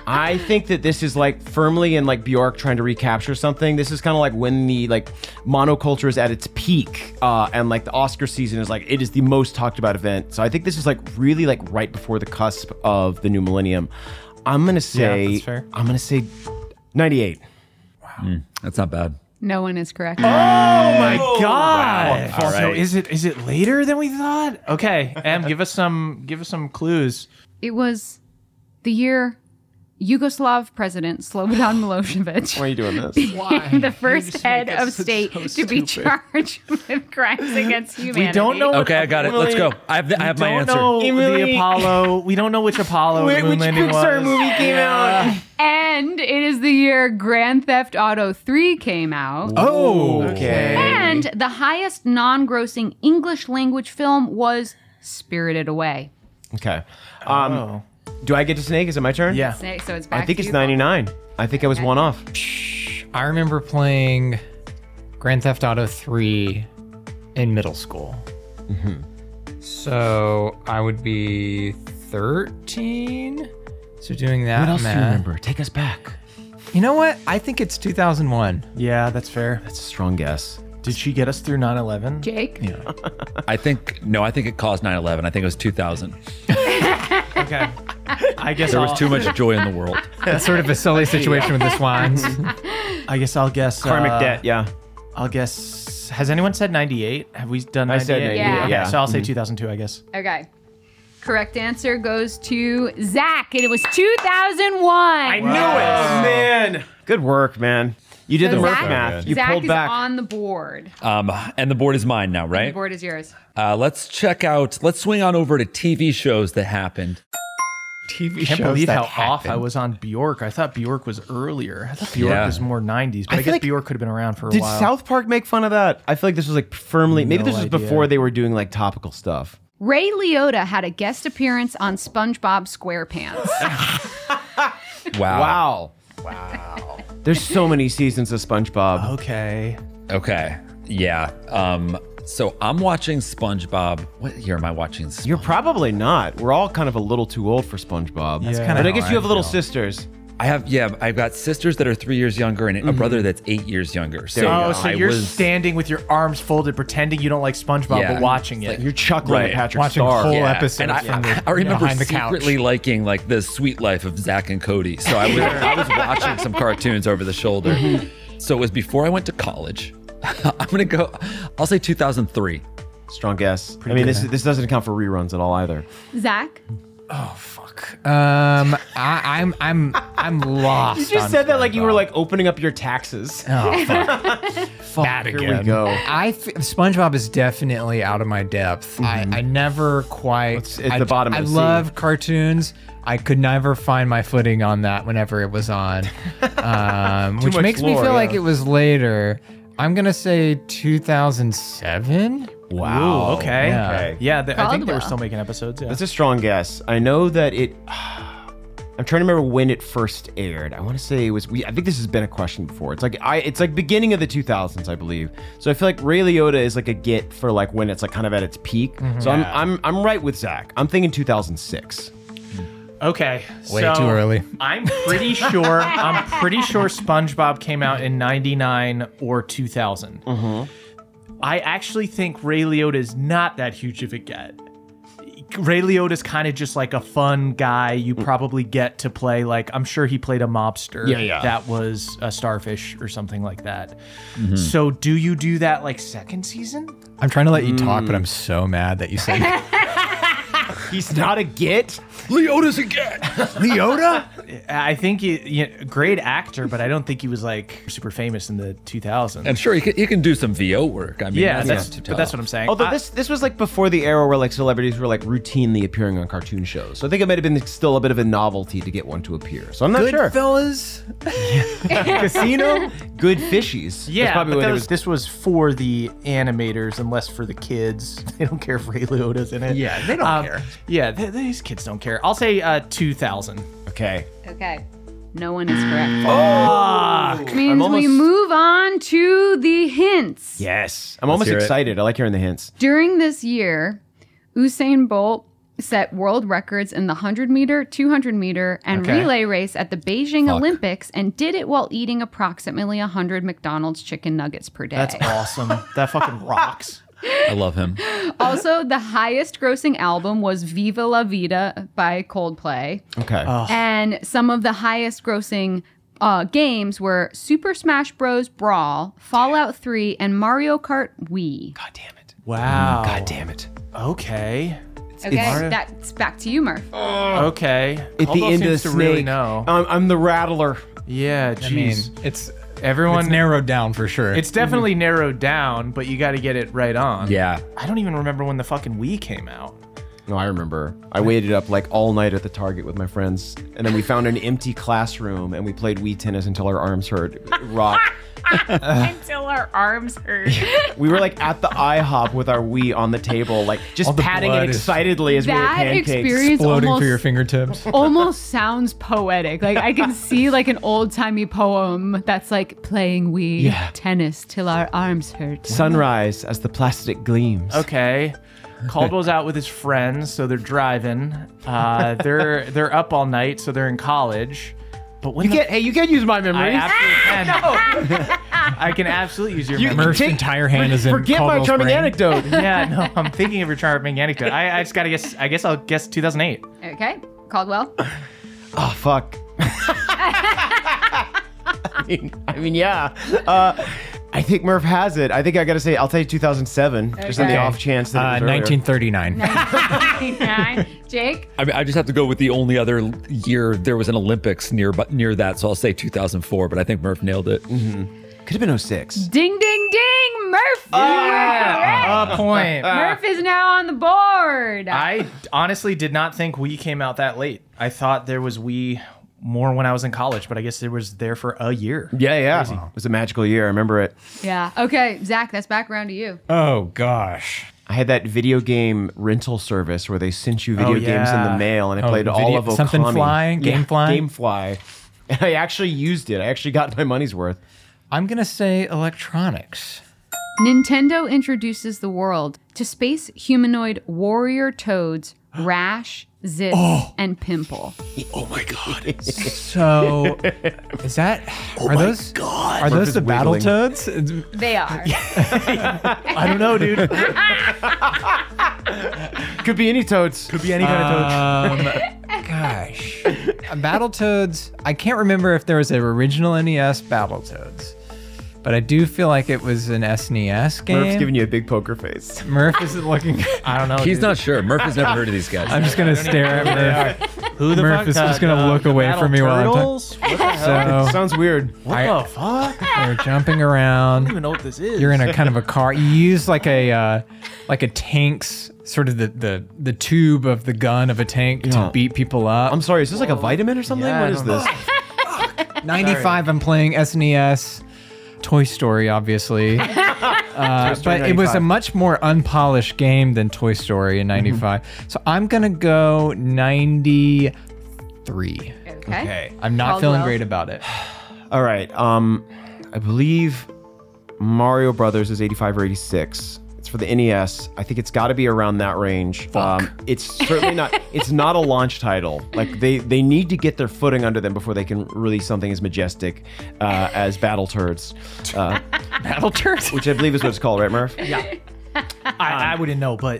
[SPEAKER 2] I think that this is like firmly in like Bjork trying to recapture something. This is kind of like when the like monoculture is at its peak, uh, and like the Oscar season is like it is the most talked about event. So I think this is like really like right before the cusp of the new millennium. I'm gonna say
[SPEAKER 1] Yeah, that's fair.
[SPEAKER 2] I'm gonna say ninety-eight.
[SPEAKER 3] That's not bad.
[SPEAKER 5] No one is correct.
[SPEAKER 1] Oh my god!
[SPEAKER 3] All
[SPEAKER 1] So
[SPEAKER 3] right.
[SPEAKER 1] is it is it later than we thought? Okay, Em, give us some give us some clues.
[SPEAKER 5] It was the year Yugoslav president Slobodan Milosevic
[SPEAKER 2] Why are you doing this?
[SPEAKER 5] became the first
[SPEAKER 1] just
[SPEAKER 5] head
[SPEAKER 1] make us
[SPEAKER 5] of
[SPEAKER 1] so
[SPEAKER 5] state to be
[SPEAKER 1] stupid.
[SPEAKER 5] charged with crimes against humanity.
[SPEAKER 1] We don't know. What,
[SPEAKER 3] Okay, I got it. Let's go. I have, the, I have my
[SPEAKER 1] don't
[SPEAKER 3] answer.
[SPEAKER 1] know
[SPEAKER 2] Emily-
[SPEAKER 1] the Apollo. We don't know which Apollo the moon
[SPEAKER 2] Which
[SPEAKER 1] landing
[SPEAKER 2] Pixar
[SPEAKER 1] was.
[SPEAKER 2] movie came out?
[SPEAKER 5] And it is the year Grand Theft Auto three came out.
[SPEAKER 1] Oh,
[SPEAKER 2] Okay.
[SPEAKER 5] And the highest non-grossing English language film was Spirited Away.
[SPEAKER 2] Okay. Um,
[SPEAKER 1] Oh.
[SPEAKER 2] Do I get to snake? Is it my turn?
[SPEAKER 1] Yeah.
[SPEAKER 5] So so it's back
[SPEAKER 2] I think
[SPEAKER 5] to
[SPEAKER 2] it's
[SPEAKER 5] you,
[SPEAKER 2] ninety-nine. I think I was one off.
[SPEAKER 4] I remember playing Grand Theft Auto three in middle school. So I would be thirteen. So doing that
[SPEAKER 2] What else do you
[SPEAKER 4] math.
[SPEAKER 2] remember? Take us back.
[SPEAKER 4] You know what? I think it's two thousand one.
[SPEAKER 1] Yeah, that's fair.
[SPEAKER 2] That's a strong guess.
[SPEAKER 1] Did she get us through nine eleven?
[SPEAKER 5] Jake.
[SPEAKER 3] I think, no, I think it caused nine eleven. I think it was two thousand.
[SPEAKER 1] Okay. I guess
[SPEAKER 3] There
[SPEAKER 1] I'll,
[SPEAKER 3] was too much joy in the world.
[SPEAKER 4] That's sort of a silly situation with the swans.
[SPEAKER 1] I guess I'll guess.
[SPEAKER 2] Karmic
[SPEAKER 1] uh,
[SPEAKER 2] debt, yeah.
[SPEAKER 1] I'll guess. Has anyone said ninety-eight? Have we done
[SPEAKER 2] I
[SPEAKER 1] ninety-eight?
[SPEAKER 2] said ninety-eight,
[SPEAKER 5] Yeah.
[SPEAKER 1] Okay,
[SPEAKER 2] yeah.
[SPEAKER 1] so I'll say two thousand two, I guess.
[SPEAKER 5] Okay. Correct answer goes to Zach. And it was two thousand one.
[SPEAKER 2] I knew it, man. Good work, man. You did
[SPEAKER 5] So
[SPEAKER 2] the Murph
[SPEAKER 5] Zach-
[SPEAKER 2] math. You
[SPEAKER 5] Zach
[SPEAKER 2] pulled
[SPEAKER 5] is
[SPEAKER 2] back.
[SPEAKER 5] on the board.
[SPEAKER 3] Um, and the board is mine now,
[SPEAKER 5] The
[SPEAKER 3] right?
[SPEAKER 5] board is yours.
[SPEAKER 3] Uh, let's check out, let's swing on over to T V shows that happened.
[SPEAKER 4] T V
[SPEAKER 1] I can't believe how off I was on Bjork. I thought Bjork was earlier. I thought Bjork
[SPEAKER 3] Yeah.
[SPEAKER 1] was more nineties, but I,
[SPEAKER 2] I feel
[SPEAKER 1] guess
[SPEAKER 2] like-
[SPEAKER 1] Bjork could have been around for a
[SPEAKER 2] Did
[SPEAKER 1] while.
[SPEAKER 2] South Park make fun of that? I feel like this was like firmly. Maybe
[SPEAKER 1] No
[SPEAKER 2] this was
[SPEAKER 1] idea.
[SPEAKER 2] before they were doing like topical stuff.
[SPEAKER 5] Ray Liotta had a guest appearance on SpongeBob SquarePants.
[SPEAKER 3] Wow.
[SPEAKER 2] Wow. There's so many seasons of SpongeBob.
[SPEAKER 1] Okay.
[SPEAKER 3] Okay. Yeah. Um, so I'm watching SpongeBob. What year am I watching? SpongeBob?
[SPEAKER 2] You're probably not. We're all kind of a little too old for SpongeBob.
[SPEAKER 1] That's
[SPEAKER 2] but
[SPEAKER 1] kinda
[SPEAKER 2] I
[SPEAKER 1] how
[SPEAKER 2] guess
[SPEAKER 1] I
[SPEAKER 2] you have little
[SPEAKER 1] feel.
[SPEAKER 2] sisters.
[SPEAKER 3] I have, yeah, I've got sisters that are three years younger and a brother that's eight years younger. So
[SPEAKER 2] you
[SPEAKER 1] Oh,
[SPEAKER 2] go.
[SPEAKER 1] so
[SPEAKER 3] I
[SPEAKER 1] you're
[SPEAKER 3] was,
[SPEAKER 1] standing with your arms folded, pretending you don't like SpongeBob,
[SPEAKER 3] Yeah.
[SPEAKER 1] but watching it.
[SPEAKER 2] You're chuckling
[SPEAKER 3] Right.
[SPEAKER 2] at Patrick
[SPEAKER 4] Watching
[SPEAKER 2] Star.
[SPEAKER 4] whole
[SPEAKER 3] yeah.
[SPEAKER 4] episodes
[SPEAKER 3] And I,
[SPEAKER 4] from the,
[SPEAKER 3] I remember
[SPEAKER 4] behind the couch.
[SPEAKER 3] secretly liking like the sweet life of Zach and Cody. So I was, I was watching some cartoons over the shoulder. So it was before I went to college. I'm going to go, I'll say two thousand three.
[SPEAKER 2] Strong guess. I mean, this this doesn't account for reruns at all either.
[SPEAKER 5] Zach?
[SPEAKER 4] Um, I, I'm I'm I'm lost.
[SPEAKER 2] You just
[SPEAKER 4] on
[SPEAKER 2] said that like you were
[SPEAKER 4] SpongeBob.
[SPEAKER 2] like opening up your taxes.
[SPEAKER 4] Oh, fuck.
[SPEAKER 2] Fuck,
[SPEAKER 4] Bad
[SPEAKER 2] here we
[SPEAKER 4] again.
[SPEAKER 2] go.
[SPEAKER 4] I f- SpongeBob is definitely out of my depth. I, I never quite.
[SPEAKER 2] It's at
[SPEAKER 4] I,
[SPEAKER 2] the bottom of
[SPEAKER 4] I
[SPEAKER 2] the sea.
[SPEAKER 4] love cartoons. I could never find my footing on that whenever it was on, um, which
[SPEAKER 2] much
[SPEAKER 4] makes me
[SPEAKER 2] lore,
[SPEAKER 4] feel like
[SPEAKER 2] yeah.
[SPEAKER 4] it was later. I'm gonna say two thousand seven.
[SPEAKER 2] Wow.
[SPEAKER 1] Ooh, okay.
[SPEAKER 4] Yeah.
[SPEAKER 2] Okay.
[SPEAKER 1] Yeah, th- I think they were
[SPEAKER 5] Caldwell.
[SPEAKER 1] still making episodes. Yeah.
[SPEAKER 2] That's a strong guess. I know that it. I'm trying to remember when it first aired. I want to say it was. We. I think this has been a question before. It's like I. It's like beginning of the two thousands, I believe. So I feel like Ray Liotta is like a get for like when it's like kind of at its peak. So I'm. I'm. I'm right with Zach. I'm thinking two thousand six.
[SPEAKER 1] Okay.
[SPEAKER 4] Way
[SPEAKER 1] so
[SPEAKER 4] too early.
[SPEAKER 1] I'm pretty sure. I'm pretty sure SpongeBob came out in ninety-nine or two thousand. I actually think Ray Liotta is not that huge of a get. Ray Liotta is kind of just like a fun guy you probably get to play. Like, I'm sure he played a mobster
[SPEAKER 2] Yeah, yeah.
[SPEAKER 1] that was a starfish or something like that. So do you do that like second season?
[SPEAKER 4] I'm trying to let you talk, but I'm so mad that you said
[SPEAKER 2] He's not a get.
[SPEAKER 3] Leota's a get.
[SPEAKER 1] Leota? I think he, you know, great actor, but I don't think he was like super famous in the two thousands.
[SPEAKER 3] I'm sure he can, he can do some V O work. I mean,
[SPEAKER 1] yeah,
[SPEAKER 3] that's,
[SPEAKER 1] that's,
[SPEAKER 3] not too
[SPEAKER 1] but
[SPEAKER 3] tough.
[SPEAKER 1] that's what I'm saying.
[SPEAKER 2] Although
[SPEAKER 1] I-
[SPEAKER 2] this this was like before the era where like celebrities were like routinely appearing on cartoon shows. So I think it might have been still a bit of a novelty to get one to appear. So I'm not sure.
[SPEAKER 4] Goodfellas.
[SPEAKER 2] Casino, good fishies. That's
[SPEAKER 1] yeah,
[SPEAKER 2] probably
[SPEAKER 1] but
[SPEAKER 2] what
[SPEAKER 1] that
[SPEAKER 2] it
[SPEAKER 1] was,
[SPEAKER 2] was.
[SPEAKER 1] this was for the animators and less for the kids. They don't care if Ray Liotta's in it.
[SPEAKER 4] Yeah, they don't
[SPEAKER 1] Um,
[SPEAKER 4] care.
[SPEAKER 1] Yeah, th- these kids don't care. I'll say uh, two thousand.
[SPEAKER 2] Okay.
[SPEAKER 5] Okay. No one is correct.
[SPEAKER 2] Oh,
[SPEAKER 5] Which means we move on to the hints.
[SPEAKER 2] Yes, I'm almost
[SPEAKER 3] hear it.
[SPEAKER 2] excited. I like hearing the hints.
[SPEAKER 5] During this year, Usain Bolt set world records in the one hundred meter, two hundred meter, and
[SPEAKER 1] Okay.
[SPEAKER 5] relay race at the Beijing Olympics and did it while eating approximately one hundred McDonald's chicken nuggets per day.
[SPEAKER 1] That's awesome. That fucking rocks.
[SPEAKER 3] I love him.
[SPEAKER 5] Also, the highest grossing album was Viva La Vida by Coldplay.
[SPEAKER 2] Okay.
[SPEAKER 5] And some of the highest grossing uh, games were Super Smash Bros. Brawl, Fallout three, and Mario Kart Wii.
[SPEAKER 2] God damn it.
[SPEAKER 1] Wow.
[SPEAKER 2] God damn it.
[SPEAKER 1] Okay.
[SPEAKER 5] Okay,
[SPEAKER 2] It's-
[SPEAKER 5] that's back to you, Murph.
[SPEAKER 1] Okay.
[SPEAKER 2] At the
[SPEAKER 1] Caldwell
[SPEAKER 2] end of the
[SPEAKER 1] seems to
[SPEAKER 2] snake,
[SPEAKER 1] really know.
[SPEAKER 2] I'm, I'm the rattler.
[SPEAKER 1] Yeah,
[SPEAKER 4] I mean,
[SPEAKER 1] jeez.
[SPEAKER 4] it's
[SPEAKER 1] Everyone,
[SPEAKER 4] it's narrowed down for sure.
[SPEAKER 1] it's definitely narrowed down, but you got to get it right on.
[SPEAKER 3] Yeah.
[SPEAKER 1] I don't even remember when the fucking Wii came out.
[SPEAKER 2] No, I remember. I waited up like all night at the Target with my friends, and then we found an empty classroom, and we played Wii tennis until our arms hurt. Rock.
[SPEAKER 5] Until our arms hurt.
[SPEAKER 2] We were like at the IHOP with our Wii on the table, like just
[SPEAKER 4] All the
[SPEAKER 2] patting it
[SPEAKER 4] blood is
[SPEAKER 2] excitedly as we ate
[SPEAKER 5] That
[SPEAKER 2] pancakes.
[SPEAKER 5] experience
[SPEAKER 4] floating
[SPEAKER 5] almost,
[SPEAKER 4] for your fingertips.
[SPEAKER 5] almost sounds poetic. Like I can see like an old timey poem that's like playing Wii
[SPEAKER 2] Yeah.
[SPEAKER 5] tennis till our arms hurt.
[SPEAKER 2] Sunrise as the plastic gleams.
[SPEAKER 1] Okay. Caldwell's out with his friends, so they're driving. Uh, they're they're up all night, so they're in college. But when
[SPEAKER 2] You
[SPEAKER 1] the,
[SPEAKER 2] get, hey, you can use my
[SPEAKER 1] I
[SPEAKER 2] memories.
[SPEAKER 1] absolutely can. I can absolutely use your
[SPEAKER 2] You-
[SPEAKER 1] memory.
[SPEAKER 4] Murph's
[SPEAKER 2] take-
[SPEAKER 4] entire hand is in
[SPEAKER 2] Forget my
[SPEAKER 4] Caldwell's
[SPEAKER 2] charming
[SPEAKER 4] brain.
[SPEAKER 2] anecdote.
[SPEAKER 1] Yeah, no, I'm thinking of your charming anecdote. I, I just gotta guess. I guess I'll guess two thousand eight.
[SPEAKER 5] Okay, Caldwell.
[SPEAKER 2] Oh fuck. I mean, I mean, yeah. Uh, I think Murph has it. I think I gotta say, I'll tell you two thousand seven, just on the
[SPEAKER 5] Okay.
[SPEAKER 2] off chance that it
[SPEAKER 4] Uh,
[SPEAKER 2] was earlier.
[SPEAKER 4] nineteen thirty-nine.
[SPEAKER 5] Nine. Jake.
[SPEAKER 3] I mean, I just have to go with the only other year there was an Olympics near near that, so I'll say two thousand four. But I think Murph nailed it.
[SPEAKER 2] Could have been oh six.
[SPEAKER 5] Ding, ding, ding. Murph. You are correct.
[SPEAKER 1] A point.
[SPEAKER 5] Murph is now on the board.
[SPEAKER 1] I honestly did not think Wii came out that late. I thought there was Wii more when I was in college, but I guess it was there for a year.
[SPEAKER 2] Yeah, yeah. It was a magical year. I remember it.
[SPEAKER 5] yeah. Okay, Zach, that's back around to you.
[SPEAKER 4] Oh gosh.
[SPEAKER 2] I had that video game rental service where they sent you video
[SPEAKER 1] Oh,
[SPEAKER 2] games in
[SPEAKER 1] yeah.
[SPEAKER 2] the mail, and I
[SPEAKER 4] Oh,
[SPEAKER 2] played all
[SPEAKER 4] video-
[SPEAKER 2] of Okami.
[SPEAKER 4] something Fly? Gamefly?
[SPEAKER 2] Gamefly. And I actually used it. I actually got my money's worth.
[SPEAKER 4] I'm gonna say electronics.
[SPEAKER 5] Nintendo introduces the world to space humanoid warrior toads Rash, Zip, and Pimple.
[SPEAKER 4] So, is that? Are those?
[SPEAKER 3] God.
[SPEAKER 4] Are
[SPEAKER 2] Murph
[SPEAKER 4] those
[SPEAKER 2] is
[SPEAKER 4] the
[SPEAKER 2] wiggling.
[SPEAKER 4] Battletoads?
[SPEAKER 5] They are.
[SPEAKER 1] I don't know, dude.
[SPEAKER 2] Could be any toads.
[SPEAKER 1] Could be any kind of toad.
[SPEAKER 4] Um, gosh, Battletoads. I can't remember if there was an original N E S Battletoads, but I do feel like it was an S N E S game.
[SPEAKER 2] Murph's giving you a big poker face.
[SPEAKER 4] Murph isn't looking.
[SPEAKER 1] I don't know.
[SPEAKER 3] He's
[SPEAKER 1] dude.
[SPEAKER 3] not sure. Murph has never heard of these guys.
[SPEAKER 4] I'm just gonna stare at Murph.
[SPEAKER 1] Who the
[SPEAKER 4] Murph
[SPEAKER 1] fuck?
[SPEAKER 4] is just gonna
[SPEAKER 1] uh,
[SPEAKER 4] look
[SPEAKER 1] the
[SPEAKER 4] away
[SPEAKER 1] Battle
[SPEAKER 4] from me while I'm talking.
[SPEAKER 1] Turtles? What the hell?
[SPEAKER 4] So
[SPEAKER 2] Sounds weird.
[SPEAKER 1] What
[SPEAKER 4] I-
[SPEAKER 1] the fuck?
[SPEAKER 4] they're jumping
[SPEAKER 1] I
[SPEAKER 4] around.
[SPEAKER 1] don't even know what this is.
[SPEAKER 4] You're in a kind of a car. You use like a uh, like a tank's sort of the, the the tube of the gun of a tank
[SPEAKER 2] Yeah.
[SPEAKER 4] to beat people up.
[SPEAKER 2] I'm sorry, is this like a vitamin or something?
[SPEAKER 1] Yeah,
[SPEAKER 2] what
[SPEAKER 1] I
[SPEAKER 2] is
[SPEAKER 1] don't
[SPEAKER 2] this?
[SPEAKER 4] ninety-five. I'm playing S N E S, Toy Story, obviously. Uh,
[SPEAKER 2] Story
[SPEAKER 4] but it was a
[SPEAKER 2] ninety-five.
[SPEAKER 4] much more unpolished game than Toy Story in ninety-five. So I'm gonna go ninety-three.
[SPEAKER 5] Okay.
[SPEAKER 2] Okay.
[SPEAKER 4] I'm not
[SPEAKER 5] Caldwell.
[SPEAKER 4] feeling great about it.
[SPEAKER 2] All right. Um, I believe Mario Brothers is eighty-five or eighty-six. It's for the N E S. I think it's got to be around that range. Um, it's certainly not. It's not a launch title. Like they they need to get their footing under them before they can release something as majestic uh, as Battletoads, uh,
[SPEAKER 1] Battletoads?
[SPEAKER 2] which I believe is what it's called, right, Murph?
[SPEAKER 1] Yeah. I, I wouldn't know, but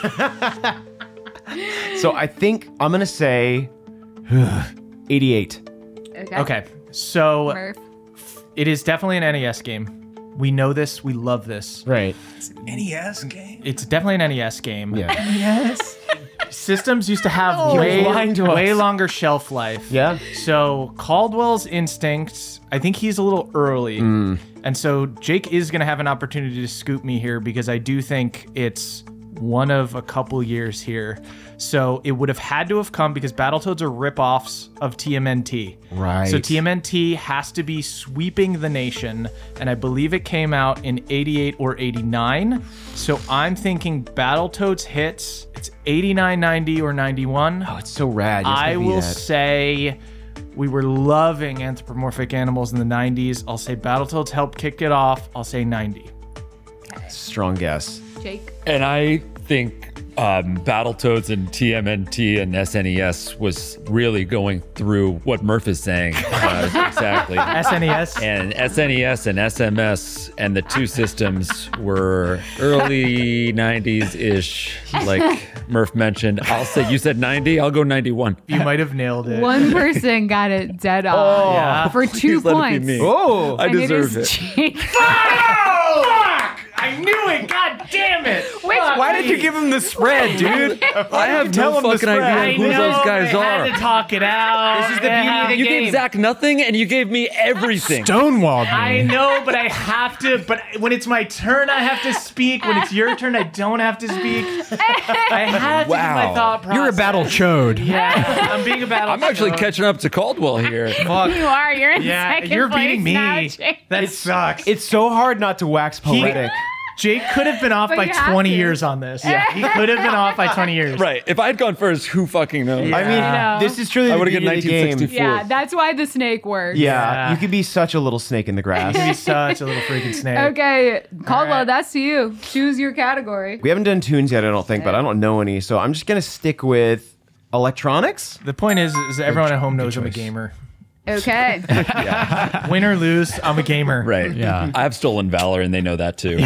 [SPEAKER 2] So I think I'm gonna say eighty-eight.
[SPEAKER 5] Okay.
[SPEAKER 1] okay. So
[SPEAKER 5] Murph.
[SPEAKER 1] it is definitely an N E S game. We know this. We love this.
[SPEAKER 2] Right.
[SPEAKER 4] N E S game.
[SPEAKER 1] It's definitely an N E S game.
[SPEAKER 2] Yeah.
[SPEAKER 4] Yes.
[SPEAKER 1] Systems used to have
[SPEAKER 2] he was
[SPEAKER 1] way,
[SPEAKER 2] lying to us.
[SPEAKER 1] way longer shelf life.
[SPEAKER 2] Yeah.
[SPEAKER 1] So Caldwell's instincts, I think he's a little early. And so Jake is going to have an opportunity to scoop me here because I do think it's one of a couple years here. So it would have had to have come because Battletoads are ripoffs of T M N T.
[SPEAKER 2] Right.
[SPEAKER 1] So T M N T has to be sweeping the nation, and I believe it came out in eighty-eight or eighty-nine. So I'm thinking Battletoads hits. It's eighty-nine, ninety, or ninety-one.
[SPEAKER 2] Oh, it's so rad. It's
[SPEAKER 1] I
[SPEAKER 2] gonna be
[SPEAKER 1] will
[SPEAKER 2] that.
[SPEAKER 1] say we were loving anthropomorphic animals in the nineties. I'll say Battletoads helped kick it off. I'll say ninety.
[SPEAKER 2] Strong guess.
[SPEAKER 5] Jake.
[SPEAKER 3] And I think um, Battletoads and T M N T and S N E S was really going through what Murph is saying. Uh, exactly.
[SPEAKER 1] S N E S.
[SPEAKER 3] And S N E S and S M S and the two systems were early nineties-ish, like Murph mentioned. I'll say, you said ninety, I'll go ninety-one.
[SPEAKER 1] You might have nailed it.
[SPEAKER 5] One person got it dead on
[SPEAKER 3] Oh,
[SPEAKER 1] yeah.
[SPEAKER 5] for two
[SPEAKER 3] please let it be
[SPEAKER 5] points.
[SPEAKER 3] me.
[SPEAKER 2] Oh,
[SPEAKER 3] I
[SPEAKER 5] And it
[SPEAKER 3] deserve
[SPEAKER 5] is
[SPEAKER 3] it.
[SPEAKER 5] Jake.
[SPEAKER 1] Oh, fuck! I knew it. God damn it.
[SPEAKER 5] Which-
[SPEAKER 2] why did you give him the spread, dude?
[SPEAKER 3] I have
[SPEAKER 2] Tell
[SPEAKER 3] no
[SPEAKER 2] him the
[SPEAKER 3] fucking
[SPEAKER 2] spread.
[SPEAKER 3] idea
[SPEAKER 1] I
[SPEAKER 3] who
[SPEAKER 1] know,
[SPEAKER 3] those guys
[SPEAKER 1] but I
[SPEAKER 3] are.
[SPEAKER 1] had to talk it out.
[SPEAKER 2] This is the beauty of the
[SPEAKER 3] You
[SPEAKER 2] game.
[SPEAKER 3] gave Zach nothing, and you gave me everything.
[SPEAKER 4] Stonewalled me.
[SPEAKER 1] I know, but I have to. But when it's my turn, I have to speak. When it's your turn, I don't have to speak. I have to
[SPEAKER 3] Wow.
[SPEAKER 1] do my thought process.
[SPEAKER 4] You're a battle chode.
[SPEAKER 1] Yeah, I'm being a battle.
[SPEAKER 3] I'm actually
[SPEAKER 1] chode.
[SPEAKER 3] catching up to Caldwell here.
[SPEAKER 2] Fuck.
[SPEAKER 5] You are. You're in
[SPEAKER 1] Yeah,
[SPEAKER 5] second
[SPEAKER 1] you're
[SPEAKER 5] place
[SPEAKER 1] beating me.
[SPEAKER 5] now, Jake.
[SPEAKER 1] That sucks.
[SPEAKER 2] It's so hard not to wax poetic.
[SPEAKER 1] Jake could have been off
[SPEAKER 5] But
[SPEAKER 1] by
[SPEAKER 5] you have
[SPEAKER 1] twenty
[SPEAKER 5] to.
[SPEAKER 1] years on this. Yeah, he could have been off by twenty years.
[SPEAKER 3] Right. If I had gone first, who fucking knows?
[SPEAKER 2] I mean,
[SPEAKER 5] Yeah.
[SPEAKER 2] this is truly
[SPEAKER 3] I
[SPEAKER 2] the
[SPEAKER 3] would've
[SPEAKER 2] beauty
[SPEAKER 3] got
[SPEAKER 2] of the game.
[SPEAKER 3] nineteen sixty-four.
[SPEAKER 5] Yeah, that's why the snake works.
[SPEAKER 2] Yeah,
[SPEAKER 1] Yeah.
[SPEAKER 2] you could be such a little snake in the grass.
[SPEAKER 1] He's such a little freaking snake.
[SPEAKER 5] Okay, Caldwell,
[SPEAKER 1] right.
[SPEAKER 5] that's to you. Choose your category.
[SPEAKER 2] We haven't done tunes yet, I don't think, but I don't know any, so I'm just gonna stick with electronics.
[SPEAKER 1] The point is, is everyone at home knows I'm a gamer.
[SPEAKER 5] Okay.
[SPEAKER 1] Win or lose, I'm a gamer.
[SPEAKER 3] Right.
[SPEAKER 4] Yeah.
[SPEAKER 3] I have stolen valor, and they know that too.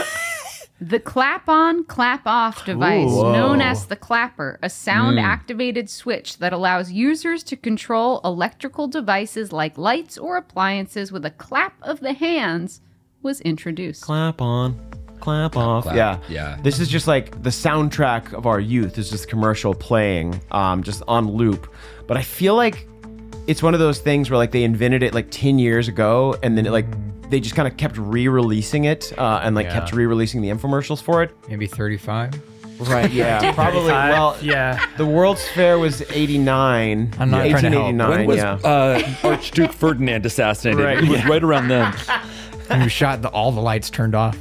[SPEAKER 5] The clap on, clap off device,
[SPEAKER 1] Ooh.
[SPEAKER 5] known
[SPEAKER 1] Whoa.
[SPEAKER 5] as the clapper, a sound activated switch that allows users to control electrical devices like lights or appliances with a clap of the hands, was introduced.
[SPEAKER 2] Clap on, clap off.
[SPEAKER 3] Clap,
[SPEAKER 2] Yeah,
[SPEAKER 3] yeah.
[SPEAKER 2] This is just like the soundtrack of our youth. Is this commercial playing, um, just on loop. But I feel like it's one of those things where like they invented it like ten years ago, and then it like they just kind of kept re-releasing it, uh, and like
[SPEAKER 4] Yeah.
[SPEAKER 2] kept re-releasing the infomercials for it.
[SPEAKER 4] Maybe thirty-five.
[SPEAKER 2] Right. Yeah. Probably. Well,
[SPEAKER 1] yeah.
[SPEAKER 2] the World's Fair was eighty-nine.
[SPEAKER 4] I'm not trying to help.
[SPEAKER 2] eighteen eighty-nine.
[SPEAKER 3] When was
[SPEAKER 2] Yeah.
[SPEAKER 3] uh, Archduke Ferdinand assassinated?
[SPEAKER 2] Right,
[SPEAKER 3] It was right around then.
[SPEAKER 4] And you shot the, all the lights turned off.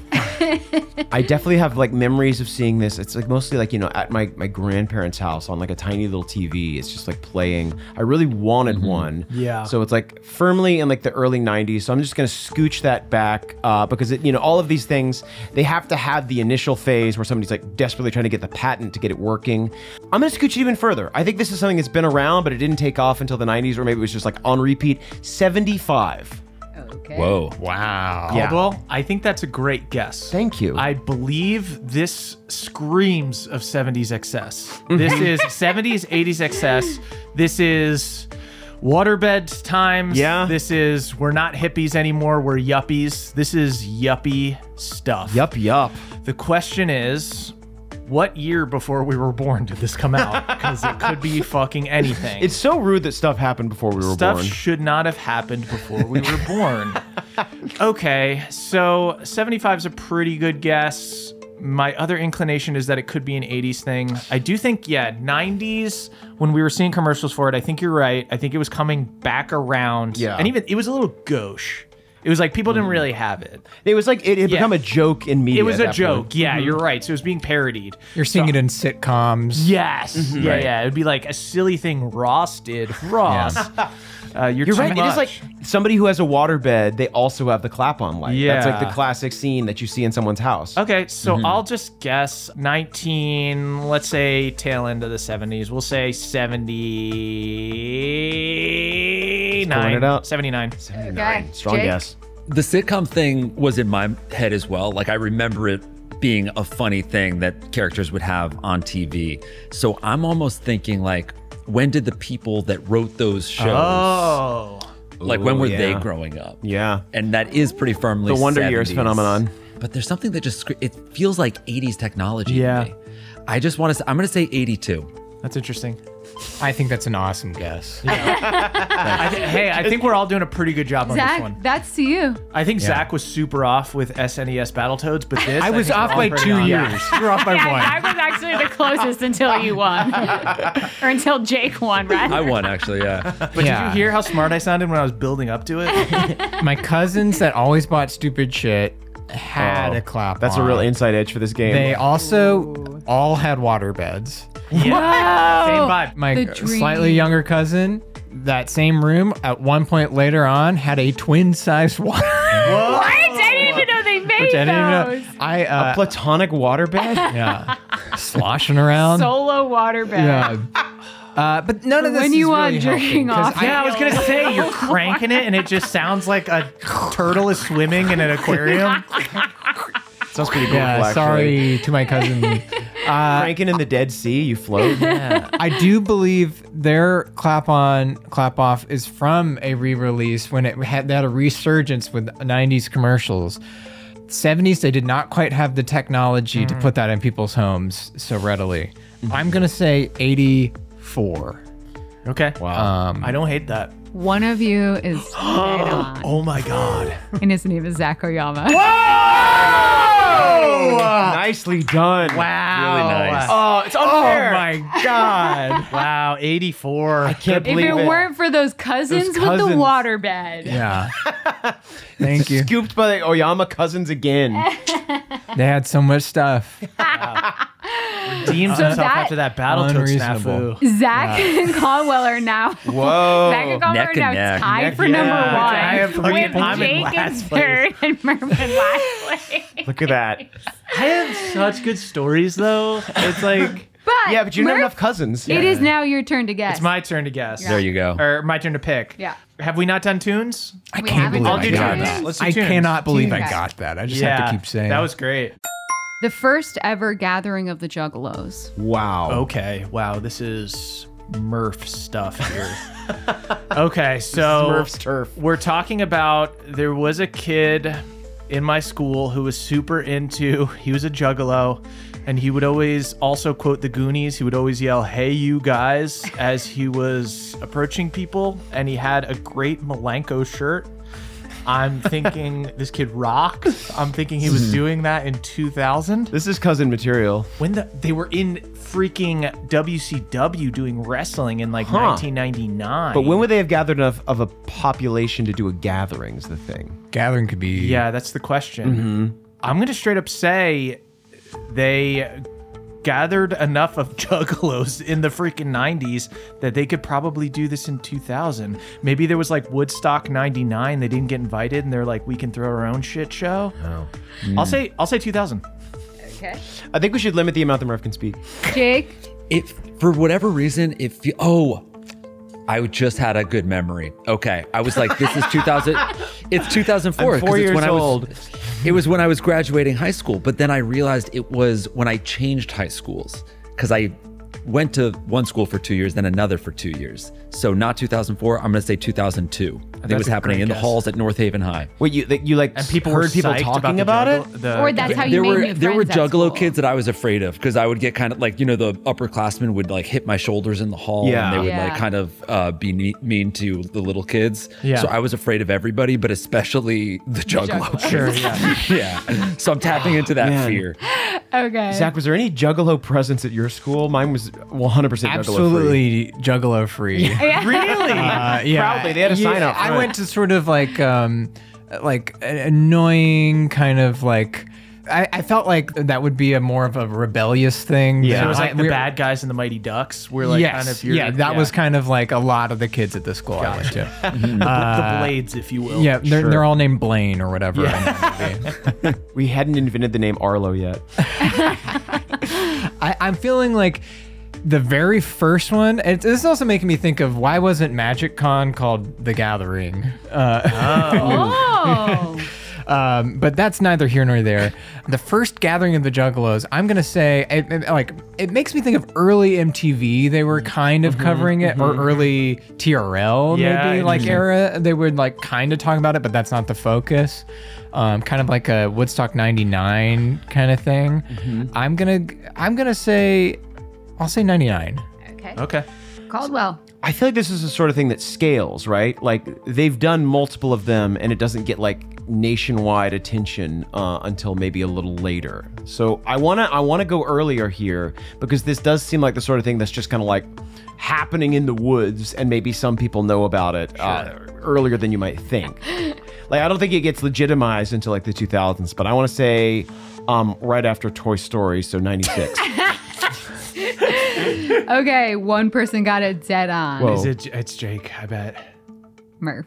[SPEAKER 2] I definitely have like memories of seeing this. It's like mostly like, you know, at my, my grandparents' house on like a tiny little T V. It's just like playing. I really wanted one.
[SPEAKER 1] Yeah.
[SPEAKER 2] So it's like firmly in like the early nineties. So I'm just going to scooch that back uh, because, it, you know, all of these things, they have to have the initial phase where somebody's like desperately trying to get the patent to get it working. I'm going to scooch it even further. I think this is something that's been around, but it didn't take off until the nineties, or maybe it was just like on repeat. seventy-five.
[SPEAKER 5] Okay.
[SPEAKER 3] Whoa.
[SPEAKER 4] Wow.
[SPEAKER 2] Yeah.
[SPEAKER 1] Caldwell, I think that's a great guess.
[SPEAKER 2] Thank you.
[SPEAKER 1] I believe this screams of seventies excess. This is seventies, eighties excess. This is waterbed times.
[SPEAKER 2] Yeah.
[SPEAKER 1] This is we're not hippies anymore, we're yuppies. This is yuppie stuff.
[SPEAKER 2] Yup, yup.
[SPEAKER 1] The question is, what year before we were born did this come out? Because it could be fucking anything.
[SPEAKER 2] It's so rude that stuff happened before we were
[SPEAKER 1] Stuff
[SPEAKER 2] born.
[SPEAKER 1] should not have happened before we were born. Okay, so seventy-five is a pretty good guess. My other inclination is that it could be an eighties thing. I do think, yeah, nineties, when we were seeing commercials for it, I think you're right. I think it was coming back around.
[SPEAKER 2] Yeah.
[SPEAKER 1] And even, it was a little gauche. It was like people didn't really have it.
[SPEAKER 2] It was like it had
[SPEAKER 1] Yeah.
[SPEAKER 2] become a joke in media.
[SPEAKER 1] It was
[SPEAKER 2] at
[SPEAKER 1] a
[SPEAKER 2] that
[SPEAKER 1] joke.
[SPEAKER 2] point. Mm-hmm.
[SPEAKER 1] Yeah, you're right. So it was being parodied.
[SPEAKER 4] You're seeing it in sitcoms.
[SPEAKER 1] Yes. Yeah,
[SPEAKER 3] Right.
[SPEAKER 1] yeah. It would be like a silly thing Ross did. Ross. Uh, you're
[SPEAKER 2] You're
[SPEAKER 1] too
[SPEAKER 2] right. It is
[SPEAKER 1] much.
[SPEAKER 2] like somebody who has a waterbed. They also have the clap-on light. That's like
[SPEAKER 1] Yeah.
[SPEAKER 2] the classic scene that you see in someone's house.
[SPEAKER 1] Okay, so I'll just guess nineteen, let's say tail end of the seventies. We'll say seventy-nine.
[SPEAKER 2] pulling it out.
[SPEAKER 1] seventy-nine.
[SPEAKER 5] Okay.
[SPEAKER 2] Strong
[SPEAKER 5] Jake?
[SPEAKER 2] guess.
[SPEAKER 3] The sitcom thing was in my head as well. Like, I remember it being a funny thing that characters would have on T V. So I'm almost thinking, like, when did the people that wrote those shows,
[SPEAKER 1] Oh.
[SPEAKER 3] like, when
[SPEAKER 2] Ooh,
[SPEAKER 3] were
[SPEAKER 2] yeah.
[SPEAKER 3] they growing up?
[SPEAKER 2] Yeah.
[SPEAKER 3] And that is pretty firmly
[SPEAKER 2] The Wonder Years
[SPEAKER 3] seventies.
[SPEAKER 2] phenomenon.
[SPEAKER 3] But there's something that just, scre- it feels like eighties technology
[SPEAKER 1] Yeah.
[SPEAKER 3] to me. I just want to say, I'm going to say eighty-two.
[SPEAKER 1] That's interesting.
[SPEAKER 4] I think that's an awesome guess.
[SPEAKER 1] I th- hey, I think we're all doing a pretty good job on this
[SPEAKER 5] Zach,
[SPEAKER 1] one.
[SPEAKER 5] that's to you.
[SPEAKER 1] I think Zach was super off with S N E S Battletoads, but this
[SPEAKER 4] I was
[SPEAKER 1] think
[SPEAKER 4] off
[SPEAKER 1] we're all
[SPEAKER 4] by
[SPEAKER 1] pretty
[SPEAKER 4] two
[SPEAKER 1] on.
[SPEAKER 4] years. You're off by
[SPEAKER 6] Yeah,
[SPEAKER 4] one.
[SPEAKER 6] I was actually the closest until you won. Or until Jake won, right?
[SPEAKER 3] I won, actually, yeah.
[SPEAKER 1] But did
[SPEAKER 4] Yeah.
[SPEAKER 1] you hear how smart I sounded when I was building up to it?
[SPEAKER 4] My cousins that always bought stupid shit had
[SPEAKER 2] Oh,
[SPEAKER 4] a clap
[SPEAKER 2] That's a
[SPEAKER 4] on.
[SPEAKER 2] real inside edge for this game.
[SPEAKER 4] They also all had water beds.
[SPEAKER 1] Yeah. Same vibe.
[SPEAKER 4] My
[SPEAKER 5] The dream.
[SPEAKER 4] slightly younger cousin, that same room, at one point later on, had a twin-sized water.
[SPEAKER 6] What? I didn't even know they made
[SPEAKER 4] Which I didn't even
[SPEAKER 6] those.
[SPEAKER 4] know. I uh,
[SPEAKER 2] Platonic waterbed?
[SPEAKER 4] yeah. sloshing around.
[SPEAKER 6] Solo waterbed.
[SPEAKER 4] Yeah. Uh, but none of this
[SPEAKER 6] When
[SPEAKER 4] is
[SPEAKER 6] you
[SPEAKER 4] really
[SPEAKER 6] want jerking
[SPEAKER 4] helping, 'cause
[SPEAKER 6] off.
[SPEAKER 4] I-
[SPEAKER 1] Yeah, I was gonna say you're cranking it and it just sounds like a turtle is swimming in an aquarium.
[SPEAKER 2] Sounds pretty cool.
[SPEAKER 4] yeah,
[SPEAKER 2] actually.
[SPEAKER 4] sorry to my cousin.
[SPEAKER 2] Cranking in the Dead Sea, you float.
[SPEAKER 4] I do believe their clap on, clap off is from a re-release when it had they had a resurgence with nineties commercials. seventies, they did not quite have the technology to put that in people's homes so readily. I'm gonna say eighty-four.
[SPEAKER 1] Okay.
[SPEAKER 2] Wow.
[SPEAKER 4] Um,
[SPEAKER 1] I don't hate that.
[SPEAKER 5] One of you is dead on,
[SPEAKER 1] Oh my god.
[SPEAKER 5] and his name is Zach Oyama.
[SPEAKER 2] Nicely done.
[SPEAKER 1] Wow.
[SPEAKER 3] Really nice.
[SPEAKER 2] Oh, it's
[SPEAKER 1] Oh
[SPEAKER 2] unfair.
[SPEAKER 1] my god. Wow, eighty-four.
[SPEAKER 2] I can't
[SPEAKER 5] If
[SPEAKER 2] believe
[SPEAKER 5] it
[SPEAKER 2] it.
[SPEAKER 5] weren't for those cousins,
[SPEAKER 2] Those
[SPEAKER 5] with the
[SPEAKER 2] cousins.
[SPEAKER 5] waterbed.
[SPEAKER 4] Yeah. Thank you.
[SPEAKER 2] Scooped by the Oyama cousins again.
[SPEAKER 4] They had so much stuff.
[SPEAKER 1] Redeems himself
[SPEAKER 5] that-
[SPEAKER 1] after that Battletoads
[SPEAKER 4] Unreasonable.
[SPEAKER 1] snafu.
[SPEAKER 5] Zach and Caldwell are now.
[SPEAKER 2] Whoa.
[SPEAKER 5] Zach and Caldwell
[SPEAKER 3] Neck
[SPEAKER 5] are
[SPEAKER 3] and
[SPEAKER 5] now
[SPEAKER 3] neck.
[SPEAKER 5] tied
[SPEAKER 2] Neck-
[SPEAKER 5] for
[SPEAKER 2] yeah,
[SPEAKER 5] number one.
[SPEAKER 1] I have three
[SPEAKER 5] with
[SPEAKER 1] and I'm in
[SPEAKER 5] Jake
[SPEAKER 1] last
[SPEAKER 5] in
[SPEAKER 1] place.
[SPEAKER 5] third and Merv in last place.
[SPEAKER 2] Look at that.
[SPEAKER 1] I have such good stories though. It's like
[SPEAKER 5] But
[SPEAKER 2] Yeah, but you don't have
[SPEAKER 5] Murph,
[SPEAKER 2] enough cousins.
[SPEAKER 5] It is now your turn to guess.
[SPEAKER 1] it's my turn to guess.
[SPEAKER 3] There you go.
[SPEAKER 1] Or my turn to pick.
[SPEAKER 5] Yeah.
[SPEAKER 1] Have we not done tunes?
[SPEAKER 4] I
[SPEAKER 5] We
[SPEAKER 4] can't
[SPEAKER 5] haven't
[SPEAKER 4] believe
[SPEAKER 1] I'll
[SPEAKER 4] I
[SPEAKER 1] do
[SPEAKER 4] got
[SPEAKER 1] tunes.
[SPEAKER 4] that.
[SPEAKER 1] Let's do
[SPEAKER 4] I
[SPEAKER 1] tunes.
[SPEAKER 4] cannot believe I
[SPEAKER 5] Tunes.
[SPEAKER 4] got that. I just
[SPEAKER 1] Yeah.
[SPEAKER 4] have to keep saying
[SPEAKER 1] That was great.
[SPEAKER 5] The first ever gathering of the Juggalos.
[SPEAKER 2] Wow.
[SPEAKER 1] Okay. Wow, this is Murph stuff here. Okay, so
[SPEAKER 2] Smurf's turf.
[SPEAKER 1] we're talking about there was a kid in my school who was super into, he was a juggalo, and he would always also quote the Goonies. He would always yell, "Hey, you guys," as he was approaching people, and he had a great Malenko shirt. I'm thinking this kid rocks. I'm thinking he was doing that in two thousand.
[SPEAKER 2] This is cousin material.
[SPEAKER 1] When the, they were in freaking W C W doing wrestling in like
[SPEAKER 2] Huh.
[SPEAKER 1] nineteen ninety-nine.
[SPEAKER 2] But when would they have gathered enough of a population to do a gathering is the thing.
[SPEAKER 4] gathering could be.
[SPEAKER 1] Yeah, that's the question.
[SPEAKER 2] Mm-hmm.
[SPEAKER 1] I'm going to straight up say they gathered enough of juggalos in the freaking nineties that they could probably do this in two thousand. Maybe there was like Woodstock ninety-nine, they didn't get invited and they're like, we can throw our own shit show.
[SPEAKER 2] Oh.
[SPEAKER 1] I'll say I'll say two thousand.
[SPEAKER 5] Okay.
[SPEAKER 2] I think we should limit the amount that Murph can speak.
[SPEAKER 5] Jake.
[SPEAKER 3] If for whatever reason, if fe- oh, I just had a good memory. Okay, I was like, this is two thousand. It's two thousand four.
[SPEAKER 2] I'm four
[SPEAKER 3] it's
[SPEAKER 2] years
[SPEAKER 3] when I was,
[SPEAKER 2] old.
[SPEAKER 3] It was when I was graduating high school, but then I realized it was when I changed high schools because I went to one school for two years, then another for two years. So not two thousand four. I'm going to say two thousand two. I think it was
[SPEAKER 1] a
[SPEAKER 3] happening
[SPEAKER 1] great
[SPEAKER 3] in the
[SPEAKER 1] guess.
[SPEAKER 3] halls at North Haven High.
[SPEAKER 2] Wait, you that you like
[SPEAKER 1] And people
[SPEAKER 2] heard
[SPEAKER 1] were
[SPEAKER 2] people
[SPEAKER 1] psyched
[SPEAKER 2] talking
[SPEAKER 1] the
[SPEAKER 2] about,
[SPEAKER 1] juggle-
[SPEAKER 2] it?
[SPEAKER 1] the-
[SPEAKER 5] Or that's how you
[SPEAKER 3] there
[SPEAKER 5] made
[SPEAKER 3] were
[SPEAKER 5] new
[SPEAKER 3] there were
[SPEAKER 5] friends at
[SPEAKER 3] juggalo
[SPEAKER 5] school.
[SPEAKER 3] kids that I was afraid of because I would get kind of like, you know, the upperclassmen would like hit my shoulders in the hall
[SPEAKER 2] Yeah.
[SPEAKER 3] and they would
[SPEAKER 5] Yeah.
[SPEAKER 3] like kind of uh, be ne- mean to the little kids.
[SPEAKER 1] Yeah.
[SPEAKER 3] So I was afraid of everybody, but especially the juggalo.
[SPEAKER 5] juggalo.
[SPEAKER 1] Sure, yeah.
[SPEAKER 3] Yeah. So I'm tapping into that
[SPEAKER 2] Man.
[SPEAKER 3] fear.
[SPEAKER 5] Okay.
[SPEAKER 2] Zach, was there any juggalo presence at your school? Mine was one hundred percent juggalo free.
[SPEAKER 4] Absolutely juggalo free.
[SPEAKER 1] Really?
[SPEAKER 4] Uh, yeah.
[SPEAKER 2] Proudly, they had a
[SPEAKER 4] Yeah,
[SPEAKER 2] sign up
[SPEAKER 4] I
[SPEAKER 2] front.
[SPEAKER 4] went to sort of like, um, like an annoying kind of like. I, I felt like that would be a more of a rebellious thing.
[SPEAKER 2] Yeah.
[SPEAKER 1] So it was
[SPEAKER 4] I-
[SPEAKER 1] like the
[SPEAKER 4] we're-
[SPEAKER 1] bad guys and the Mighty Ducks were like
[SPEAKER 4] yes,
[SPEAKER 1] kind of your,
[SPEAKER 4] yeah, that was kind of like a lot of the kids at the school I went to.
[SPEAKER 1] the Blades, if you will.
[SPEAKER 4] Yeah, they're,
[SPEAKER 2] Sure.
[SPEAKER 4] they're all named Blaine or whatever. in that movie.
[SPEAKER 2] We hadn't invented the name Arlo yet.
[SPEAKER 4] I, I'm feeling like the very first one. It, this is also making me think of why wasn't Magic Con called The Gathering? Uh,
[SPEAKER 5] Oh.
[SPEAKER 4] Um, but that's neither here nor there. The first gathering of the Juggalos, I'm gonna say, it, it- like it makes me think of early M T V. They were kind of covering it, or early T R L,
[SPEAKER 1] Yeah,
[SPEAKER 4] maybe like
[SPEAKER 1] interesting.
[SPEAKER 4] era. They would like kind of talk about it, but that's not the focus. Um, kind of like a Woodstock ninety-nine kind of thing. I'm gonna, I'm gonna say, I'll say ninety-nine.
[SPEAKER 5] Okay.
[SPEAKER 1] Okay.
[SPEAKER 5] Caldwell.
[SPEAKER 2] I feel like this is the sort of thing that scales, right? Like they've done multiple of them, and it doesn't get like nationwide attention uh, until maybe a little later. So I wanna I wanna go earlier here because this does seem like the sort of thing that's just kind of like happening in the woods, and maybe some people know about it uh, earlier than you might think. Like I don't think it gets legitimized until like the two thousands, but I want to say um, right after Toy Story, so ninety-six.
[SPEAKER 5] Okay, one person got it dead on.
[SPEAKER 2] Whoa.
[SPEAKER 1] Is it? It's Jake. I bet.
[SPEAKER 5] Murph.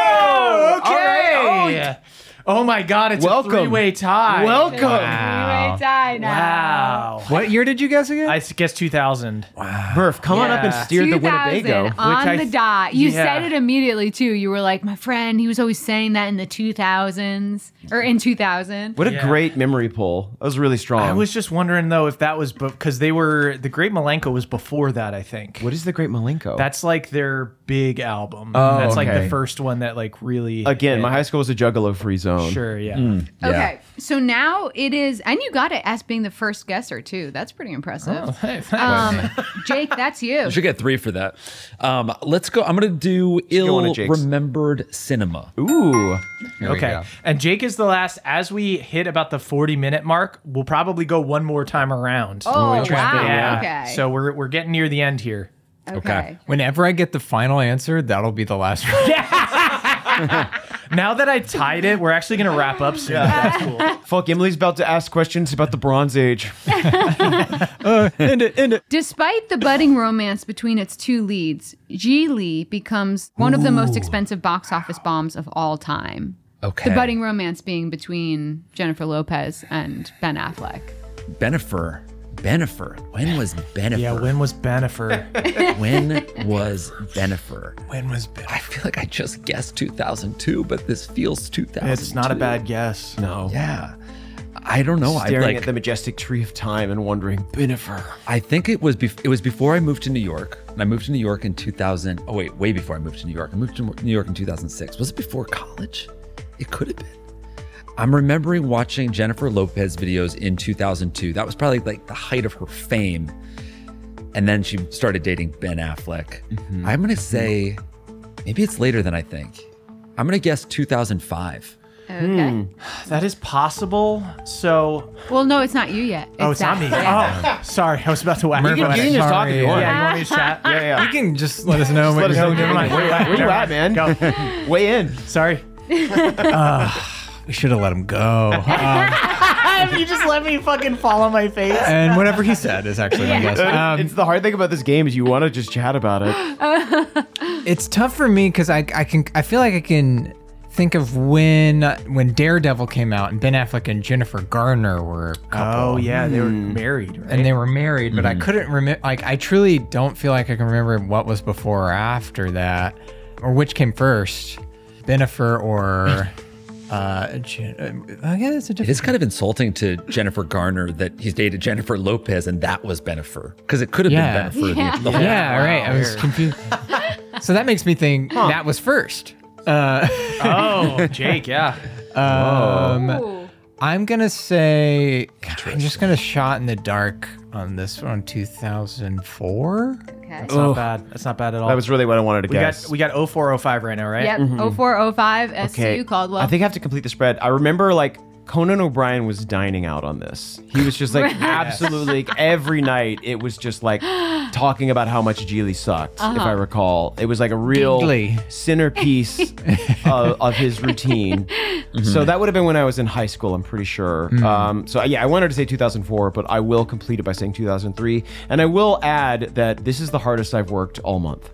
[SPEAKER 1] Whoa! Okay. Oh, my God! It's
[SPEAKER 2] Welcome.
[SPEAKER 1] a three-way tie.
[SPEAKER 2] Welcome.
[SPEAKER 5] Three-way
[SPEAKER 6] I die now.
[SPEAKER 1] Wow.
[SPEAKER 4] What year did you guess again?
[SPEAKER 1] I guess two thousand.
[SPEAKER 2] Murph, come on up and
[SPEAKER 1] Yeah.
[SPEAKER 2] steer the
[SPEAKER 5] two thousand
[SPEAKER 2] Winnebago.
[SPEAKER 5] on
[SPEAKER 1] I
[SPEAKER 5] the
[SPEAKER 1] th-
[SPEAKER 5] dot. You
[SPEAKER 1] yeah.
[SPEAKER 5] said it immediately too. You were like, my friend, he was always saying that in the two thousands or in two thousand.
[SPEAKER 2] What a
[SPEAKER 1] Yeah.
[SPEAKER 2] great memory pull. That was really strong.
[SPEAKER 1] I was just wondering though if that was because they were the Great Malenko was before that. I think
[SPEAKER 2] What is the Great Malenko?
[SPEAKER 1] that's like their big album.
[SPEAKER 2] Oh,
[SPEAKER 1] that's like
[SPEAKER 2] okay.
[SPEAKER 1] the first one that like really
[SPEAKER 2] Again,
[SPEAKER 1] hit.
[SPEAKER 2] my high school was a Juggalo-free zone.
[SPEAKER 1] Sure, yeah.
[SPEAKER 3] Yeah.
[SPEAKER 5] Okay, so now it is, and you got it as being the first guesser too. That's pretty impressive.
[SPEAKER 1] Oh, hey, thanks.
[SPEAKER 5] Um, Jake, that's you.
[SPEAKER 3] You should get three for that. Um, let's go. I'm going to do
[SPEAKER 2] go on to
[SPEAKER 3] ill
[SPEAKER 2] Jake's.
[SPEAKER 3] remembered cinema.
[SPEAKER 2] Ooh.
[SPEAKER 4] Here we
[SPEAKER 1] Okay.
[SPEAKER 4] go.
[SPEAKER 1] And Jake is the last. As we hit about the forty minute mark, we'll probably go one more time around.
[SPEAKER 5] Oh, wow.
[SPEAKER 1] Yeah.
[SPEAKER 5] Okay.
[SPEAKER 1] So we're we're getting near the end here.
[SPEAKER 5] okay.
[SPEAKER 4] Whenever I get the final answer, that'll be the last one.
[SPEAKER 1] Now that I tied it, we're actually gonna wrap up soon. That's cool.
[SPEAKER 2] Fuck, Emily's about to ask questions about the Bronze Age.
[SPEAKER 4] End it, end it.
[SPEAKER 5] Despite the budding romance between its two leads, Geely becomes one of the most expensive box office bombs of all time.
[SPEAKER 3] Okay.
[SPEAKER 5] The budding romance being between Jennifer Lopez and Ben Affleck.
[SPEAKER 3] Benifer. Benifer. When was Benifer?
[SPEAKER 1] Yeah. When was Benifer?
[SPEAKER 3] When was Benifer?
[SPEAKER 1] when was Benifer?
[SPEAKER 3] I feel like I just guessed two thousand two, but this feels two thousand two.
[SPEAKER 1] It's not a bad guess.
[SPEAKER 2] No.
[SPEAKER 3] Yeah. I don't know. I
[SPEAKER 2] Staring
[SPEAKER 3] like.
[SPEAKER 2] at the majestic tree of time and wondering, Benifer.
[SPEAKER 3] I think it was. Bef- it was before I moved to New York. And I moved to New York in two thousand. Oh wait, way before I moved to New York. I moved to New York in two thousand six. Was it before college? It could have been. I'm remembering watching Jennifer Lopez videos in two thousand two. That was probably like the height of her fame. And then she started dating Ben Affleck. I'm going to say maybe it's later than I think. I'm going to guess two thousand five.
[SPEAKER 5] Okay.
[SPEAKER 1] That is possible. So.
[SPEAKER 5] Well, no, it's not you yet.
[SPEAKER 1] Oh, it's not me.
[SPEAKER 5] Zach.
[SPEAKER 1] Oh, sorry. I was about to whack
[SPEAKER 4] Murph,
[SPEAKER 1] you.
[SPEAKER 4] I'm
[SPEAKER 2] You can just talk if you
[SPEAKER 4] sorry.
[SPEAKER 2] want.
[SPEAKER 1] Yeah, you want me to chat?
[SPEAKER 2] Yeah, yeah.
[SPEAKER 4] You can just let us know.
[SPEAKER 2] Let
[SPEAKER 4] what
[SPEAKER 2] us
[SPEAKER 4] you're
[SPEAKER 2] know.
[SPEAKER 4] doing.
[SPEAKER 1] Never mind.
[SPEAKER 2] Where you at, where you at, man?
[SPEAKER 1] Go.
[SPEAKER 2] Weigh in.
[SPEAKER 1] Sorry.
[SPEAKER 4] We should have let him go. Um,
[SPEAKER 1] You just let me fucking fall on my face.
[SPEAKER 4] and whatever he said is actually my guess. Um,
[SPEAKER 2] it's the hard thing about this game is you want to just chat about it.
[SPEAKER 4] it's tough for me because I, I can I feel like I can think of when when Daredevil came out and Ben Affleck and Jennifer Garner were a couple.
[SPEAKER 1] Oh yeah, they were married, right?
[SPEAKER 4] And they were married, but I couldn't remember. Like, I truly don't feel like I can remember what was before or after that, or which came first, Benifer or. Uh, Jen- uh, I guess it's a
[SPEAKER 3] It
[SPEAKER 4] different.
[SPEAKER 3] is kind of insulting to Jennifer Garner that he's dated Jennifer Lopez and that was Benifer. Because it could have
[SPEAKER 4] Yeah.
[SPEAKER 3] been Benifer.
[SPEAKER 5] Yeah.
[SPEAKER 3] The, the whole
[SPEAKER 4] Yeah, right. I was confused. So that makes me think that was first. Uh,
[SPEAKER 1] Oh, Jake, yeah.
[SPEAKER 4] um,
[SPEAKER 5] Ooh.
[SPEAKER 4] I'm gonna say I'm just gonna shot in the dark on this one, two thousand four.
[SPEAKER 5] Okay.
[SPEAKER 1] That's not bad. That's not bad at all.
[SPEAKER 2] That was really what I wanted to
[SPEAKER 1] we
[SPEAKER 2] guess.
[SPEAKER 1] got we got oh four oh five right now, right?
[SPEAKER 5] Yep. oh four oh five S C U Caldwell.
[SPEAKER 2] I think I have to complete the spread. I remember like Conan O'Brien was dining out on this. He was just like absolutely like, every night. It was just like talking about how much Geely sucked, if I recall. It was like a real
[SPEAKER 4] Geely.
[SPEAKER 2] centerpiece of, of his routine. So that would have been when I was in high school, I'm pretty sure. Um, so yeah, I wanted to say two thousand four, but I will complete it by saying two thousand three. And I will add that this is the hardest I've worked all month.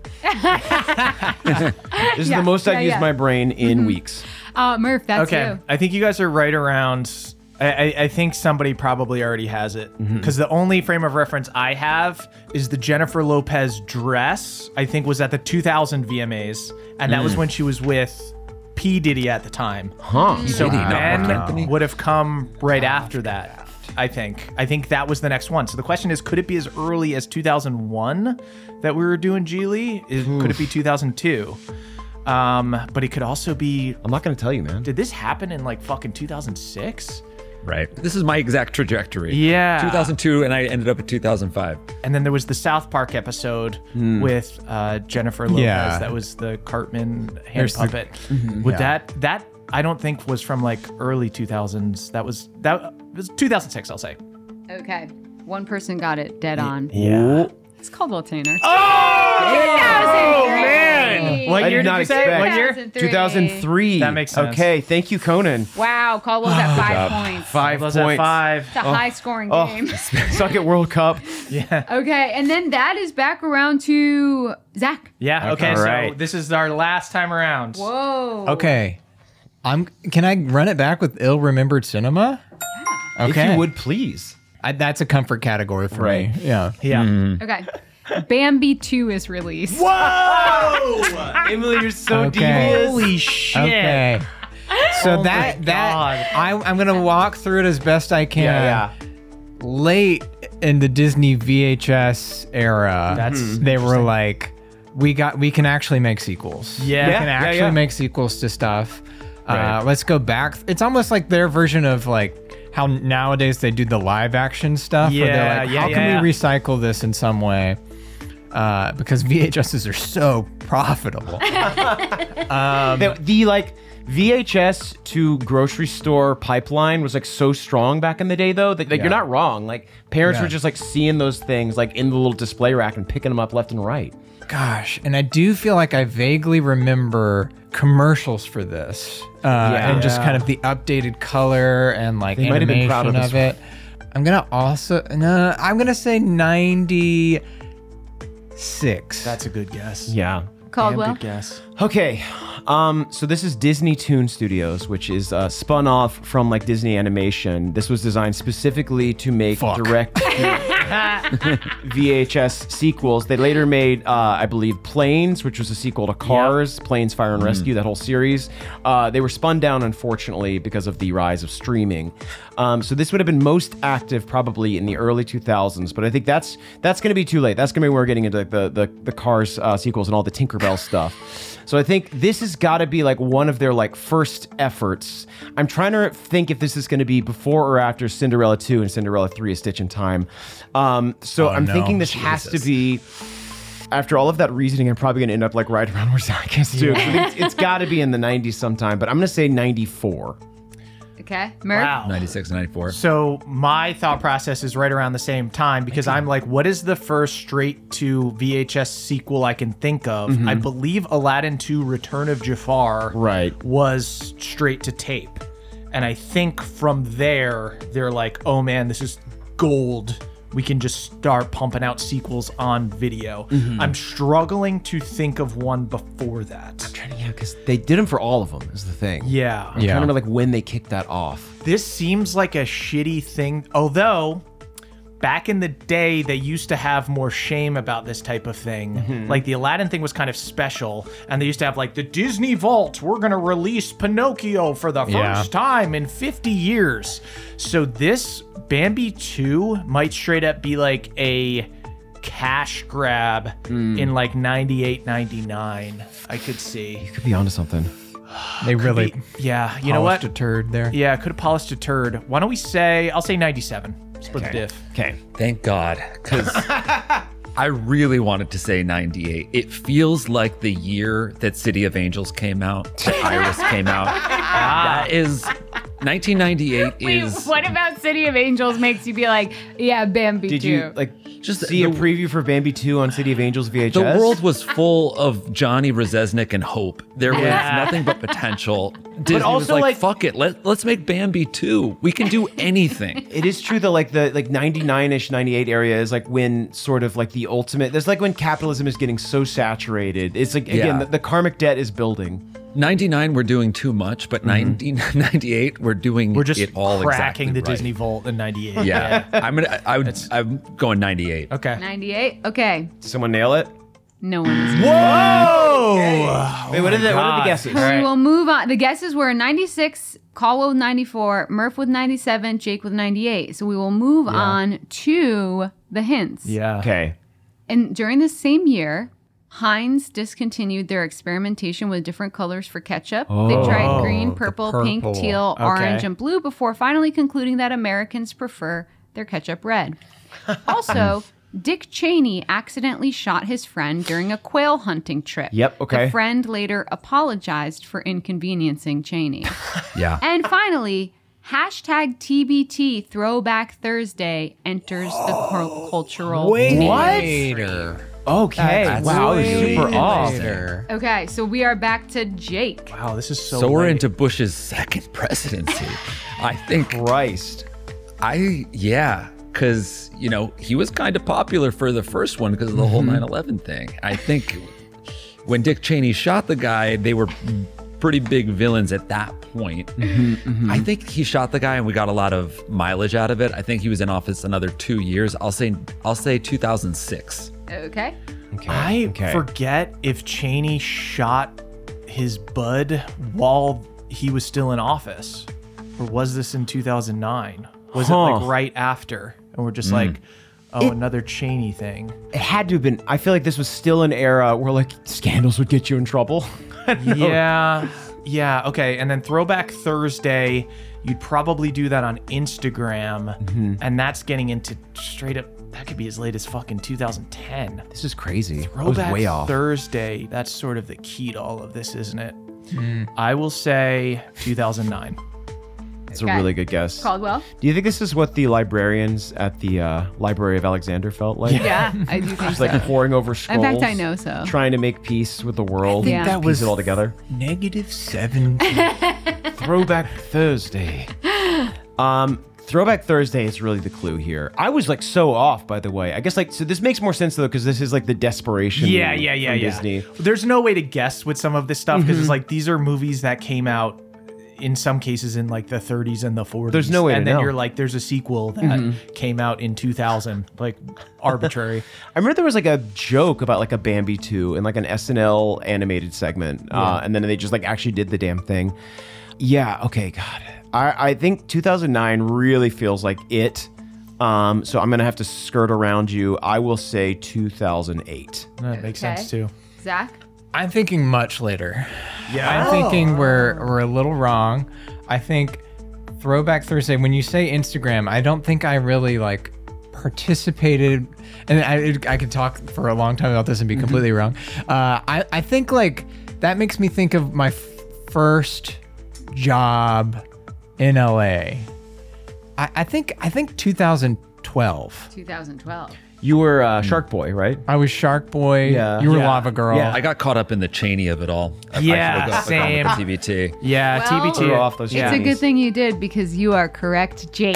[SPEAKER 2] This is
[SPEAKER 5] Yeah,
[SPEAKER 2] the most I've
[SPEAKER 5] yeah,
[SPEAKER 2] used
[SPEAKER 5] yeah.
[SPEAKER 2] my brain in weeks.
[SPEAKER 5] uh, Murph, that's
[SPEAKER 1] Okay.
[SPEAKER 5] you.
[SPEAKER 1] I think you guys are right around. I, I, I think somebody probably already has it because the only frame of reference I have is the Jennifer Lopez dress. I think was at the two thousand V M As, and that was when she was with P Diddy at the time.
[SPEAKER 2] Huh.
[SPEAKER 1] So
[SPEAKER 3] Diddy, not
[SPEAKER 1] Ben
[SPEAKER 3] Mark Anthony?
[SPEAKER 1] would have come right after that. I think. I think that was the next one. So the question is, could it be as early as two thousand one that we were doing Geely? Is could it be two thousand two? Um, but it could also be.
[SPEAKER 2] I'm not going to tell you, man.
[SPEAKER 1] Did this happen in like fucking two thousand six?
[SPEAKER 3] Right. This is my exact trajectory.
[SPEAKER 1] Yeah.
[SPEAKER 3] two thousand two, and I ended up at two thousand five.
[SPEAKER 1] And then there was the South Park episode with uh, Jennifer Lopez.
[SPEAKER 4] Yeah.
[SPEAKER 1] That was the Cartman hand
[SPEAKER 4] There's the-
[SPEAKER 1] puppet. Would that that I don't think was from like early two thousands. That was that was two thousand six. I'll say.
[SPEAKER 5] Okay. One person got it dead on.
[SPEAKER 1] Yeah.
[SPEAKER 5] It's Caldwell Tanner.
[SPEAKER 1] Oh man! What
[SPEAKER 2] I
[SPEAKER 1] year
[SPEAKER 2] did
[SPEAKER 1] did
[SPEAKER 2] not
[SPEAKER 1] you say?
[SPEAKER 2] expect-
[SPEAKER 1] What year?
[SPEAKER 2] two thousand three.
[SPEAKER 1] That makes sense.
[SPEAKER 2] Okay, thank you, Conan.
[SPEAKER 5] Wow, Caldwell's at five points.
[SPEAKER 2] Five
[SPEAKER 1] Was
[SPEAKER 2] points.
[SPEAKER 1] at five.
[SPEAKER 5] It's a high-scoring
[SPEAKER 2] Oh,
[SPEAKER 5] game.
[SPEAKER 2] suck at World Cup.
[SPEAKER 1] Yeah.
[SPEAKER 5] Okay, and then that is back around to Zach.
[SPEAKER 1] Yeah. Okay.
[SPEAKER 2] All
[SPEAKER 1] So
[SPEAKER 2] right.
[SPEAKER 1] this is our last time around.
[SPEAKER 5] Whoa.
[SPEAKER 4] Okay. I'm. Can I run it back with ill-remembered cinema?
[SPEAKER 2] If
[SPEAKER 4] Okay.
[SPEAKER 2] you would please.
[SPEAKER 4] I, that's a comfort category for
[SPEAKER 2] Right.
[SPEAKER 4] me. Yeah.
[SPEAKER 1] Yeah.
[SPEAKER 5] Okay. Bambi two is released.
[SPEAKER 2] Whoa! Emily, you're so
[SPEAKER 4] Okay.
[SPEAKER 2] devious.
[SPEAKER 1] Holy shit.
[SPEAKER 4] Okay. So
[SPEAKER 1] Oh
[SPEAKER 4] that
[SPEAKER 1] my
[SPEAKER 4] that
[SPEAKER 1] God.
[SPEAKER 4] I I'm gonna walk through it as best I can.
[SPEAKER 2] Yeah,
[SPEAKER 4] Late in the Disney V H S era,
[SPEAKER 1] That's
[SPEAKER 4] they were like, we got we can actually make sequels.
[SPEAKER 1] Yeah.
[SPEAKER 4] we
[SPEAKER 1] Yeah,
[SPEAKER 4] can
[SPEAKER 2] yeah,
[SPEAKER 4] actually
[SPEAKER 2] yeah.
[SPEAKER 4] make sequels to stuff.
[SPEAKER 2] Right.
[SPEAKER 4] Uh, let's go back. It's almost like their version of like how nowadays they do the live action stuff. where
[SPEAKER 1] Yeah,
[SPEAKER 4] they're like,
[SPEAKER 1] yeah,
[SPEAKER 4] how
[SPEAKER 1] yeah,
[SPEAKER 4] can
[SPEAKER 1] yeah.
[SPEAKER 4] we recycle this in some way? Uh, because V H Ss are so profitable.
[SPEAKER 2] The, the like V H S to grocery store pipeline was like so strong back in the day, though. That like, you're
[SPEAKER 4] Yeah.
[SPEAKER 2] not wrong. Like parents
[SPEAKER 4] Yeah.
[SPEAKER 2] were just like seeing those things like in the little display rack and picking them up left and right.
[SPEAKER 4] Gosh, and I do feel like I vaguely remember commercials for this, uh, and just
[SPEAKER 1] Yeah.
[SPEAKER 4] kind of the updated color and like
[SPEAKER 2] They might have been
[SPEAKER 4] animation
[SPEAKER 2] proud of
[SPEAKER 4] of,
[SPEAKER 2] this
[SPEAKER 4] it. I'm gonna also no, I'm gonna say ninety-six.
[SPEAKER 1] That's a good guess.
[SPEAKER 2] Yeah.
[SPEAKER 5] Caldwell.
[SPEAKER 1] Damn good guess.
[SPEAKER 2] Okay, um, so this is Disney Toon Studios, which is uh, spun off from like Disney Animation. This was designed specifically to make
[SPEAKER 4] Fuck.
[SPEAKER 2] direct V H S sequels. They later made, uh, I believe, Planes, which was a sequel to Cars, Planes Fire and Rescue, that whole series. Uh, they were spun down, unfortunately, because of the rise of streaming. Um, so this would have been most active probably in the early two thousands, but I think that's that's going to be too late. That's going to be where we're getting into like, the, the, the Cars uh, sequels and all the Tinkerbell stuff. So I think this has got to be like one of their like first efforts. I'm trying to think if this is going to be before or after Cinderella two and Cinderella three: A Stitch in Time. Um, so
[SPEAKER 4] Oh,
[SPEAKER 2] I'm
[SPEAKER 4] no.
[SPEAKER 2] thinking this has to
[SPEAKER 4] Jesus.
[SPEAKER 2] be. After all of that reasoning, I'm probably going to end up like right around where Zach is too. So I think it's, it's got to be in the nineties sometime, but I'm going to say ninety-four.
[SPEAKER 5] Okay. Murph.
[SPEAKER 1] Wow.
[SPEAKER 3] ninety-six, ninety-four.
[SPEAKER 1] So my thought process is right around the same time because I'm like, what is the first straight to V H S sequel I can think of? I believe Aladdin two Return of Jafar
[SPEAKER 2] Right.
[SPEAKER 1] was straight to tape. And I think from there, they're like, oh man, this is gold. We can just start pumping out sequels on video. I'm struggling to think of one before that.
[SPEAKER 2] Yeah, because they did them for all of them, is the thing.
[SPEAKER 1] Yeah.
[SPEAKER 2] I'm trying to remember like when they kicked that off.
[SPEAKER 1] This seems like a shitty thing, although back in the day they used to have more shame about this type of thing. Like the Aladdin thing was kind of special, and they used to have like the Disney Vault, we're gonna release Pinocchio for the first
[SPEAKER 4] Yeah.
[SPEAKER 1] time in fifty years. So this Bambi two might straight up be like a cash grab in like ninety-eight, ninety-nine. I could see.
[SPEAKER 2] Could be onto something.
[SPEAKER 4] They really
[SPEAKER 1] Yeah, you know what?
[SPEAKER 4] polished a turd there.
[SPEAKER 1] Yeah, could have polished a turd. Why don't we say, I'll say ninety-seven. Split the diff.
[SPEAKER 2] Okay.
[SPEAKER 3] Thank God, because I really wanted to say ninety-eight. It feels like the year that City of Angels came out, that Iris came out. That is nineteen ninety-eight.
[SPEAKER 6] Wait,
[SPEAKER 3] Is
[SPEAKER 6] what about City of Angels makes you be like, yeah, Bambi
[SPEAKER 2] Did
[SPEAKER 6] too?
[SPEAKER 2] you like
[SPEAKER 3] Just
[SPEAKER 2] see a
[SPEAKER 3] the-
[SPEAKER 2] preview for Bambi two on City of Angels V H S?
[SPEAKER 3] the world was full of Johnny Rzeznik and hope. There was
[SPEAKER 1] Yeah.
[SPEAKER 3] nothing but potential. Disney was
[SPEAKER 2] also,
[SPEAKER 3] like,
[SPEAKER 2] like-
[SPEAKER 3] fuck it, let let's make Bambi two. We can do anything.
[SPEAKER 2] It is true though, like the like ninety-nine-ish, ninety-eight area is like when sort of like the ultimate. There's like when capitalism is getting so saturated. It's like again
[SPEAKER 3] Yeah.
[SPEAKER 2] the, the karmic debt is building.
[SPEAKER 3] ninety-nine, we're doing too much, but nineteen ninety-eight, we're doing
[SPEAKER 1] We're just
[SPEAKER 3] it all
[SPEAKER 1] cracking
[SPEAKER 3] exactly
[SPEAKER 1] the
[SPEAKER 3] right.
[SPEAKER 1] Disney Vault in ninety-eight.
[SPEAKER 3] Yeah, I'm gonna. I would. I'm going ninety-eight.
[SPEAKER 1] Okay.
[SPEAKER 5] ninety-eight. Okay.
[SPEAKER 2] Did someone nail it?
[SPEAKER 5] No one is.
[SPEAKER 1] Whoa!
[SPEAKER 2] Wait, what are the what are the
[SPEAKER 1] God.
[SPEAKER 2] guesses?
[SPEAKER 1] All right.
[SPEAKER 5] We will move on. The guesses were ninety-six, Caldwell with ninety-four, Murph with ninety-seven, Jake with ninety-eight. So we will move on to the hints.
[SPEAKER 1] Yeah.
[SPEAKER 2] Okay.
[SPEAKER 5] And during the same year, Heinz discontinued their experimentation with different colors for ketchup. They tried green, purple, pink,
[SPEAKER 4] purple.
[SPEAKER 5] teal,
[SPEAKER 1] Okay.
[SPEAKER 5] orange, and blue before finally concluding that Americans prefer their ketchup red. Also, Dick Cheney accidentally shot his friend during a quail hunting trip.
[SPEAKER 2] Yep, okay.
[SPEAKER 5] The friend later apologized for inconveniencing Cheney.
[SPEAKER 3] Yeah.
[SPEAKER 5] And finally, hashtag T B T Throwback Thursday enters the cul- cultural
[SPEAKER 2] Wait,
[SPEAKER 5] debate.
[SPEAKER 2] what?
[SPEAKER 4] Later.
[SPEAKER 2] Okay.
[SPEAKER 3] That's
[SPEAKER 2] wow, I was
[SPEAKER 3] way
[SPEAKER 2] super off.
[SPEAKER 4] Later.
[SPEAKER 5] Okay, so we are back to Jake.
[SPEAKER 1] Wow, this is so
[SPEAKER 3] So we're
[SPEAKER 1] late.
[SPEAKER 3] into Bush's second presidency. I think
[SPEAKER 2] Christ.
[SPEAKER 3] I yeah, because you know he was kind of popular for the first one because of the whole nine eleven thing. I think when Dick Cheney shot the guy, they were pretty big villains at that point. Mm-hmm, mm-hmm. I think he shot the guy and we got a lot of mileage out of it. I think he was in office another two years. I'll say I'll say two thousand six.
[SPEAKER 5] Okay.
[SPEAKER 2] Okay.
[SPEAKER 1] I
[SPEAKER 2] okay.
[SPEAKER 1] forget if Cheney shot his bud while he was still in office, or was this in two thousand nine? Was
[SPEAKER 2] Huh.
[SPEAKER 1] it like right after? And we're just like, oh,
[SPEAKER 2] It-
[SPEAKER 1] another Cheney thing.
[SPEAKER 2] It had to have been. I feel like this was still an era where like scandals would get you in trouble.
[SPEAKER 1] Yeah. Yeah. Okay. And then Throwback Thursday, you'd probably do that on Instagram.
[SPEAKER 2] Mm-hmm.
[SPEAKER 1] And that's getting into straight up, that could be as late as fucking two thousand ten.
[SPEAKER 2] This is crazy. I was
[SPEAKER 1] Throwback
[SPEAKER 2] way off.
[SPEAKER 1] Thursday, that's sort of the key to all of this, isn't it? I will say two thousand nine.
[SPEAKER 2] It's
[SPEAKER 5] Okay.
[SPEAKER 2] a really good guess.
[SPEAKER 5] Caldwell?
[SPEAKER 2] Do you think this is what the librarians at the uh, Library of Alexander felt like?
[SPEAKER 5] Yeah, I do think
[SPEAKER 2] Just
[SPEAKER 5] so.
[SPEAKER 2] like poring over
[SPEAKER 5] In
[SPEAKER 2] scrolls.
[SPEAKER 5] fact, I know so.
[SPEAKER 2] Trying to make peace with the world.
[SPEAKER 5] think
[SPEAKER 2] and
[SPEAKER 5] that
[SPEAKER 2] piece
[SPEAKER 1] was-
[SPEAKER 2] it all together.
[SPEAKER 1] Negative seven.
[SPEAKER 2] Throwback Thursday. Um, Throwback Thursday is really the clue here. I was like so off, by the way. I guess like so. This makes more sense though because this is like the desperation.
[SPEAKER 1] Yeah,
[SPEAKER 2] movie
[SPEAKER 1] yeah, yeah,
[SPEAKER 2] from
[SPEAKER 1] yeah.
[SPEAKER 2] Disney.
[SPEAKER 1] There's no way to guess with some of this stuff because
[SPEAKER 2] Mm-hmm.
[SPEAKER 1] it's like these are movies that came out in some cases in like the thirties and the forties.
[SPEAKER 2] There's no way
[SPEAKER 1] and
[SPEAKER 2] to
[SPEAKER 1] then
[SPEAKER 2] know.
[SPEAKER 1] you're like, there's a sequel that came out in two thousand, like arbitrary.
[SPEAKER 2] I remember there was like a joke about like a Bambi two in like an S N L animated segment, uh, and then they just like actually did the damn thing. Yeah. Okay. God. I I think two thousand nine really feels like it. Um, so I'm gonna have to skirt around you. I will say two thousand eight.
[SPEAKER 1] That makes
[SPEAKER 5] Okay.
[SPEAKER 1] sense too.
[SPEAKER 5] Zach?
[SPEAKER 4] I'm thinking much later.
[SPEAKER 1] Yeah.
[SPEAKER 4] I'm thinking we're we're a little wrong. I think Throwback Thursday. When you say Instagram, I don't think I really like participated. And I I could talk for a long time about this and be completely wrong. Uh, I I think like that makes me think of my f- first job in L A. I, I think I think two thousand twelve.
[SPEAKER 5] two thousand twelve.
[SPEAKER 2] You were uh, Shark Boy, right?
[SPEAKER 4] I was Shark Boy.
[SPEAKER 2] Yeah.
[SPEAKER 4] You were
[SPEAKER 1] Yeah.
[SPEAKER 4] Lava Girl.
[SPEAKER 2] Yeah.
[SPEAKER 3] I got caught up in the Cheney of it all. I- I
[SPEAKER 1] Yeah,
[SPEAKER 3] should've got- gone with
[SPEAKER 1] same.
[SPEAKER 3] the T B T.
[SPEAKER 1] Yeah,
[SPEAKER 5] Well,
[SPEAKER 1] T B T.
[SPEAKER 2] Throw off those
[SPEAKER 5] It's a
[SPEAKER 2] Chinese.
[SPEAKER 5] good thing you did because you are correct, Jake.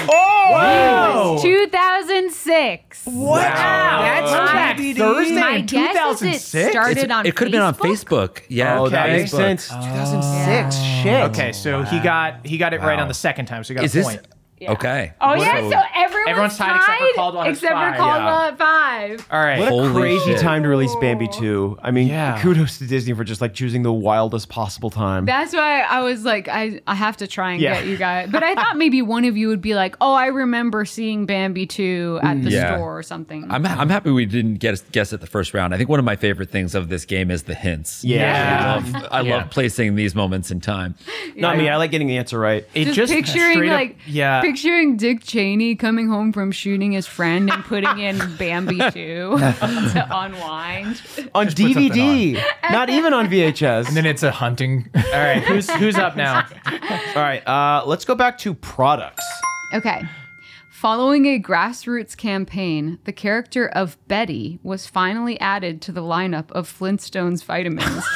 [SPEAKER 1] Whoa!
[SPEAKER 6] two thousand six.
[SPEAKER 1] Wow. That's
[SPEAKER 5] My-
[SPEAKER 1] Throwback Thursday
[SPEAKER 5] My
[SPEAKER 1] in
[SPEAKER 5] guess is it
[SPEAKER 1] two thousand six?
[SPEAKER 5] started on
[SPEAKER 3] It could have been on Facebook. Yeah.
[SPEAKER 2] Oh, that
[SPEAKER 1] Okay.
[SPEAKER 2] makes sense. two thousand six. Shit.
[SPEAKER 1] Okay, so he got he got it right on the second time, so he got
[SPEAKER 3] Is
[SPEAKER 1] a
[SPEAKER 3] this
[SPEAKER 1] point.
[SPEAKER 3] okay?
[SPEAKER 6] Oh yeah,
[SPEAKER 3] So-
[SPEAKER 6] so everyone's,
[SPEAKER 1] Everyone's tied except for Caldwell has
[SPEAKER 6] except
[SPEAKER 1] five.
[SPEAKER 6] for Caldwell
[SPEAKER 3] Yeah.
[SPEAKER 6] at five.
[SPEAKER 1] All right.
[SPEAKER 2] What a
[SPEAKER 3] Holy
[SPEAKER 2] crazy
[SPEAKER 3] shit.
[SPEAKER 2] time to release Bambi two. I mean,
[SPEAKER 1] Yeah.
[SPEAKER 2] kudos to Disney for just like choosing the wildest possible time.
[SPEAKER 5] That's why I was like, I, I have to try and
[SPEAKER 2] Yeah.
[SPEAKER 5] get you guys. But I thought maybe one of you would be like, oh, I remember seeing Bambi two at the
[SPEAKER 3] Yeah.
[SPEAKER 5] store or something.
[SPEAKER 3] I'm, I'm happy we didn't get guess it the first round. I think one of my favorite things of this game is the hints.
[SPEAKER 2] Yeah.
[SPEAKER 3] I love, I
[SPEAKER 1] Yeah.
[SPEAKER 3] love placing these moments in time.
[SPEAKER 2] Not me. I like getting the answer right.
[SPEAKER 1] It
[SPEAKER 5] just,
[SPEAKER 1] just
[SPEAKER 5] picturing
[SPEAKER 1] straight up-
[SPEAKER 5] like
[SPEAKER 1] yeah.
[SPEAKER 5] picturing Dick Cheney coming home from shooting his friend and putting in Bambi two to unwind.
[SPEAKER 2] On
[SPEAKER 1] put
[SPEAKER 2] D V
[SPEAKER 1] something
[SPEAKER 2] D, not even on V H S.
[SPEAKER 4] And then it's a hunting.
[SPEAKER 1] All right, who's who's up now?
[SPEAKER 2] All right, uh, let's go back to products.
[SPEAKER 5] Okay. Following a grassroots campaign, the character of Betty was finally added to the lineup of Flintstones vitamins.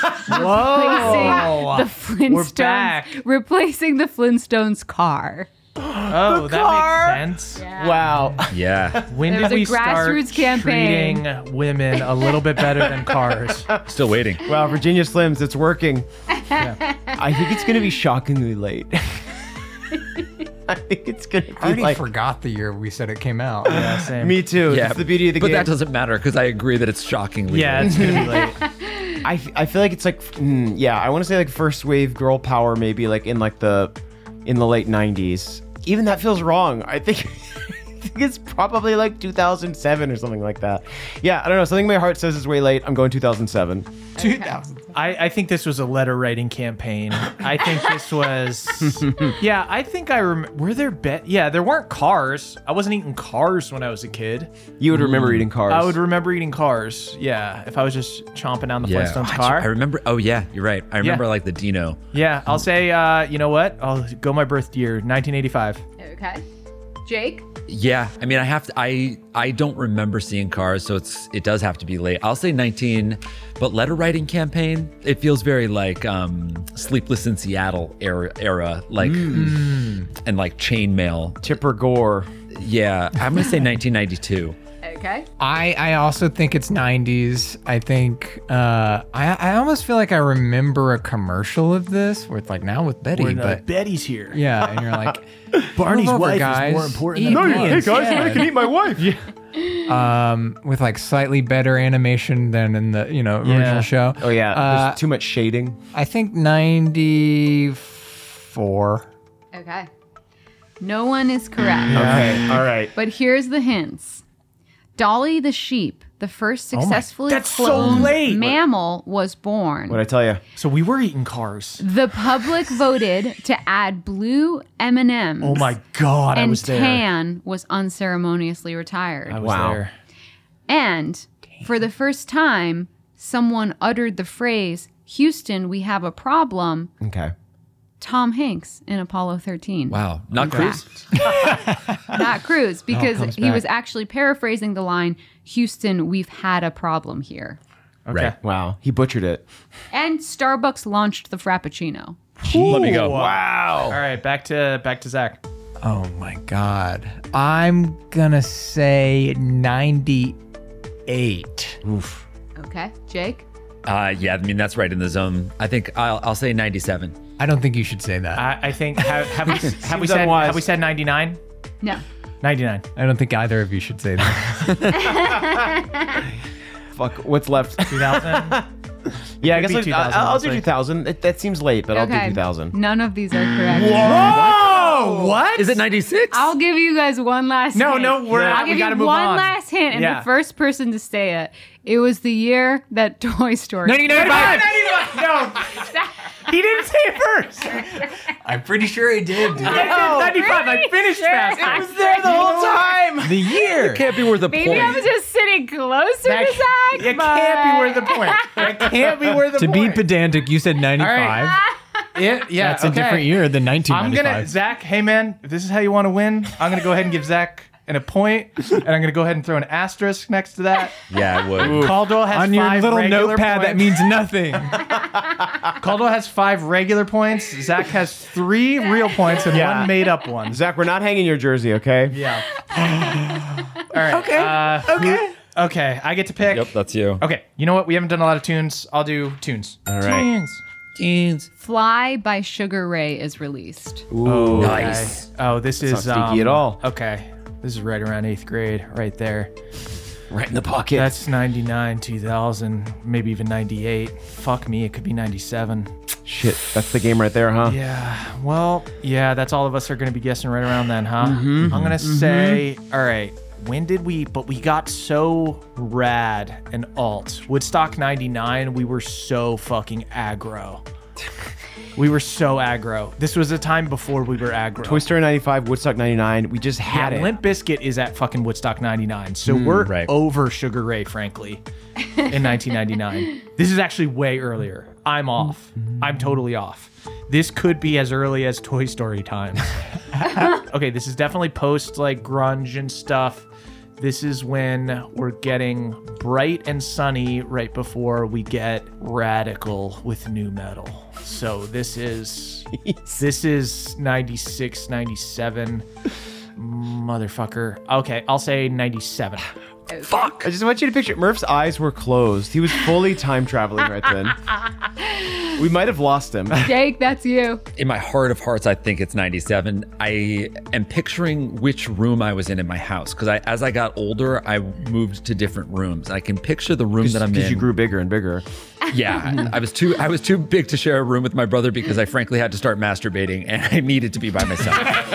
[SPEAKER 1] Whoa,
[SPEAKER 5] replacing the
[SPEAKER 1] we're back.
[SPEAKER 5] Flintstones, replacing the Flintstones car.
[SPEAKER 1] Oh, that makes sense.
[SPEAKER 2] Wow.
[SPEAKER 3] Yeah.
[SPEAKER 1] When
[SPEAKER 5] It
[SPEAKER 1] did
[SPEAKER 5] was a
[SPEAKER 1] we start
[SPEAKER 5] grassroots campaign.
[SPEAKER 1] treating women a little bit better than cars?
[SPEAKER 3] Still waiting.
[SPEAKER 2] Wow, Virginia Slims, it's working. I think it's going to be shockingly late. I think it's going to
[SPEAKER 4] I already
[SPEAKER 2] be like.
[SPEAKER 4] forgot the year we said it came out.
[SPEAKER 1] Yeah, same.
[SPEAKER 2] Me too.
[SPEAKER 3] Yeah.
[SPEAKER 2] That's the beauty of the
[SPEAKER 3] but
[SPEAKER 2] game.
[SPEAKER 3] that doesn't matter because I agree that it's shockingly.
[SPEAKER 1] Yeah,
[SPEAKER 3] late.
[SPEAKER 1] it's gonna be late.
[SPEAKER 2] I, f- I feel like it's like mm, yeah I want to say like first wave girl power maybe like in like the in the late nineties. Even that feels wrong. I think I think it's probably like two thousand seven or something like that. Yeah, I don't know. Something in my heart says it's way late. I'm going two thousand seven.
[SPEAKER 4] two thousand.
[SPEAKER 1] I, I think this was a letter writing campaign. I think this was. Yeah, I think I remember. Were there bet? Yeah, there weren't cars. I wasn't eating cars when I was a kid.
[SPEAKER 2] You would remember eating cars.
[SPEAKER 1] I would remember eating cars. Yeah, if I was just chomping down the
[SPEAKER 3] Yeah.
[SPEAKER 1] Flintstones
[SPEAKER 3] I
[SPEAKER 1] car.
[SPEAKER 3] remember. Oh yeah, you're right. I remember
[SPEAKER 1] Yeah.
[SPEAKER 3] like the Dino.
[SPEAKER 1] Yeah, I'll say. Uh, you know what? I'll go my birth year, nineteen eighty-five.
[SPEAKER 5] Okay. Jake?
[SPEAKER 3] Yeah, I mean, I have to. I I don't remember seeing cars, so it's it does have to be late. I'll say nineteen, but letter writing campaign. It feels very like um, Sleepless in Seattle era, era like and like chainmail.
[SPEAKER 2] Tipper Gore.
[SPEAKER 3] Yeah, I'm gonna say nineteen ninety-two.
[SPEAKER 5] Okay.
[SPEAKER 4] I, I also think it's nineties. I think uh, I I almost feel like I remember a commercial of this with like now with Betty,
[SPEAKER 1] When, uh,
[SPEAKER 4] but
[SPEAKER 1] Betty's here.
[SPEAKER 4] yeah, and you're like
[SPEAKER 1] Barney's
[SPEAKER 4] move over,
[SPEAKER 1] wife
[SPEAKER 4] guys.
[SPEAKER 1] is more important
[SPEAKER 4] Eat
[SPEAKER 1] than
[SPEAKER 4] me
[SPEAKER 1] me.
[SPEAKER 4] instead.
[SPEAKER 2] eat my wife. Yeah.
[SPEAKER 4] um, with like slightly better animation than in the you know original
[SPEAKER 1] Yeah.
[SPEAKER 4] show.
[SPEAKER 2] Oh yeah,
[SPEAKER 4] Uh,
[SPEAKER 2] there's too much shading.
[SPEAKER 4] I think ninety-four.
[SPEAKER 5] Okay. No one is correct.
[SPEAKER 2] Okay, all right.
[SPEAKER 5] But here's the hints. Dolly the sheep, the first successfully
[SPEAKER 1] That's so
[SPEAKER 5] cloned
[SPEAKER 1] late.
[SPEAKER 5] mammal, was born.
[SPEAKER 2] What'd I tell you?
[SPEAKER 1] So we were eating cars.
[SPEAKER 5] The public voted to add blue M and M's.
[SPEAKER 1] Oh my god, I
[SPEAKER 5] and
[SPEAKER 1] was there.
[SPEAKER 5] tan was unceremoniously retired.
[SPEAKER 1] I was
[SPEAKER 2] Wow.
[SPEAKER 1] there.
[SPEAKER 5] And for the first time, someone uttered the phrase, Houston, we have a problem.
[SPEAKER 2] Okay.
[SPEAKER 5] Tom Hanks in Apollo thirteen.
[SPEAKER 3] Wow. Not Cruise?
[SPEAKER 5] Not Cruise, because
[SPEAKER 4] comes
[SPEAKER 5] he
[SPEAKER 4] back.
[SPEAKER 5] was actually paraphrasing the line, Houston, we've had a problem here.
[SPEAKER 1] Okay.
[SPEAKER 3] Right.
[SPEAKER 2] Wow, he butchered it.
[SPEAKER 5] And Starbucks launched the Frappuccino.
[SPEAKER 3] Let me go.
[SPEAKER 2] Wow.
[SPEAKER 1] All right, back to back to Zach.
[SPEAKER 4] Oh my god. I'm gonna say ninety-eight.
[SPEAKER 2] Oof.
[SPEAKER 5] Okay, Jake?
[SPEAKER 3] Uh, yeah, I mean, that's right in the zone. I think I'll, I'll say ninety-seven.
[SPEAKER 4] I don't think you should say that.
[SPEAKER 1] I, I think have, have we have we
[SPEAKER 2] Seems
[SPEAKER 1] said
[SPEAKER 2] unwise.
[SPEAKER 1] have we said ninety-nine?
[SPEAKER 5] No.
[SPEAKER 1] ninety-nine.
[SPEAKER 4] I don't think either of you should say that.
[SPEAKER 2] Fuck. What's left?
[SPEAKER 1] two thousand.
[SPEAKER 2] Yeah, I
[SPEAKER 1] Could
[SPEAKER 2] guess
[SPEAKER 1] be
[SPEAKER 2] like, I- I'll do
[SPEAKER 1] honestly.
[SPEAKER 2] two thousand. That, that seems late, but I'll do
[SPEAKER 5] Okay.
[SPEAKER 2] two thousand.
[SPEAKER 5] None of these are correct.
[SPEAKER 1] Whoa! What?
[SPEAKER 3] Is it ninety-six?
[SPEAKER 5] I'll give you guys one last
[SPEAKER 1] No,
[SPEAKER 5] hint.
[SPEAKER 1] no, we're
[SPEAKER 5] I'll
[SPEAKER 1] we
[SPEAKER 5] give
[SPEAKER 1] gotta
[SPEAKER 5] you
[SPEAKER 1] move
[SPEAKER 5] one
[SPEAKER 1] on.
[SPEAKER 5] last hint, and
[SPEAKER 1] Yeah.
[SPEAKER 5] the first person to say it. It was the year that Toy Story.
[SPEAKER 1] ninety-nine. No. He didn't say it first.
[SPEAKER 4] I'm pretty sure he did. dude.
[SPEAKER 1] I said ninety-five. I finished fast.
[SPEAKER 5] I
[SPEAKER 1] was there the whole time.
[SPEAKER 4] The year.
[SPEAKER 3] Can't be worth a
[SPEAKER 6] Maybe
[SPEAKER 3] point.
[SPEAKER 6] I was just sitting closer
[SPEAKER 1] That,
[SPEAKER 6] to Zach.
[SPEAKER 1] it
[SPEAKER 6] but...
[SPEAKER 1] can't be worth the point. It can't be worth the
[SPEAKER 4] To be
[SPEAKER 1] point.
[SPEAKER 4] pedantic, you said ninety-five.
[SPEAKER 1] Yeah, yeah,
[SPEAKER 4] That's
[SPEAKER 1] okay.
[SPEAKER 4] a different year than nineteen
[SPEAKER 1] I'm
[SPEAKER 4] ninety-five.
[SPEAKER 1] gonna Zach. Hey man, if this is how you want to win, I'm gonna go ahead and give Zach an a point, and I'm gonna go ahead and throw an asterisk next to that.
[SPEAKER 3] Yeah, I would.
[SPEAKER 1] Caldwell has
[SPEAKER 4] On your
[SPEAKER 1] five
[SPEAKER 4] little
[SPEAKER 1] regular
[SPEAKER 4] notepad, that
[SPEAKER 1] points.
[SPEAKER 4] means nothing.
[SPEAKER 1] Caldwell has five regular points. Zach has three real points and
[SPEAKER 2] Yeah.
[SPEAKER 1] one made up one.
[SPEAKER 2] Zach, we're not hanging your jersey, okay?
[SPEAKER 1] Yeah. All right. Okay. Uh, okay. Okay. I get to pick.
[SPEAKER 3] Yep, that's you.
[SPEAKER 1] Okay. You know what? We haven't done a lot of tunes. I'll do tunes.
[SPEAKER 2] All right.
[SPEAKER 1] Tunes.
[SPEAKER 3] Jeans.
[SPEAKER 5] Fly by Sugar Ray is released.
[SPEAKER 2] Ooh.
[SPEAKER 3] Nice.
[SPEAKER 1] Oh, this is
[SPEAKER 2] That's not sneaky
[SPEAKER 1] um,
[SPEAKER 2] at all.
[SPEAKER 1] Okay. This is right around eighth grade, right there.
[SPEAKER 2] Right in the pocket.
[SPEAKER 1] That's ninety-nine, two thousand, maybe even ninety-eight. Fuck me, it could be ninety-seven.
[SPEAKER 2] Shit. That's the game right there, huh?
[SPEAKER 1] Yeah, well, yeah, that's all of us are going to be guessing right around then, huh? I'm going to say, all right, when did we, but we got so rad and alt. Woodstock ninety-nine, we were so fucking aggro. We were so aggro. This was a time before we were aggro.
[SPEAKER 2] Toy Story ninety-five, Woodstock ninety-nine. We just had
[SPEAKER 1] Yeah,
[SPEAKER 2] it.
[SPEAKER 1] Limp Bizkit is at fucking Woodstock ninety-nine. So we're
[SPEAKER 3] right.
[SPEAKER 1] over Sugar Ray, frankly, in nineteen ninety-nine. This is actually way earlier. I'm off. I'm totally off. This could be as early as Toy Story times. Okay, this is definitely post like grunge and stuff. This is when we're getting bright and sunny right before we get radical with new metal. So this is this is ninety-six, ninety-seven. Motherfucker. Okay, I'll say ninety-seven.
[SPEAKER 2] Fuck. I just want you to picture Murph's eyes were closed. He was fully time traveling right then. We might have lost him.
[SPEAKER 5] Jake, that's you.
[SPEAKER 3] In my heart of hearts, I think it's ninety-seven. I am picturing which room I was in in my house because I, as I got older, I moved to different rooms. I can picture the room that I'm in.
[SPEAKER 2] Because you grew bigger and bigger.
[SPEAKER 3] Yeah, I was too I was too big to share a room with my brother because I frankly had to start masturbating and I needed to be by myself.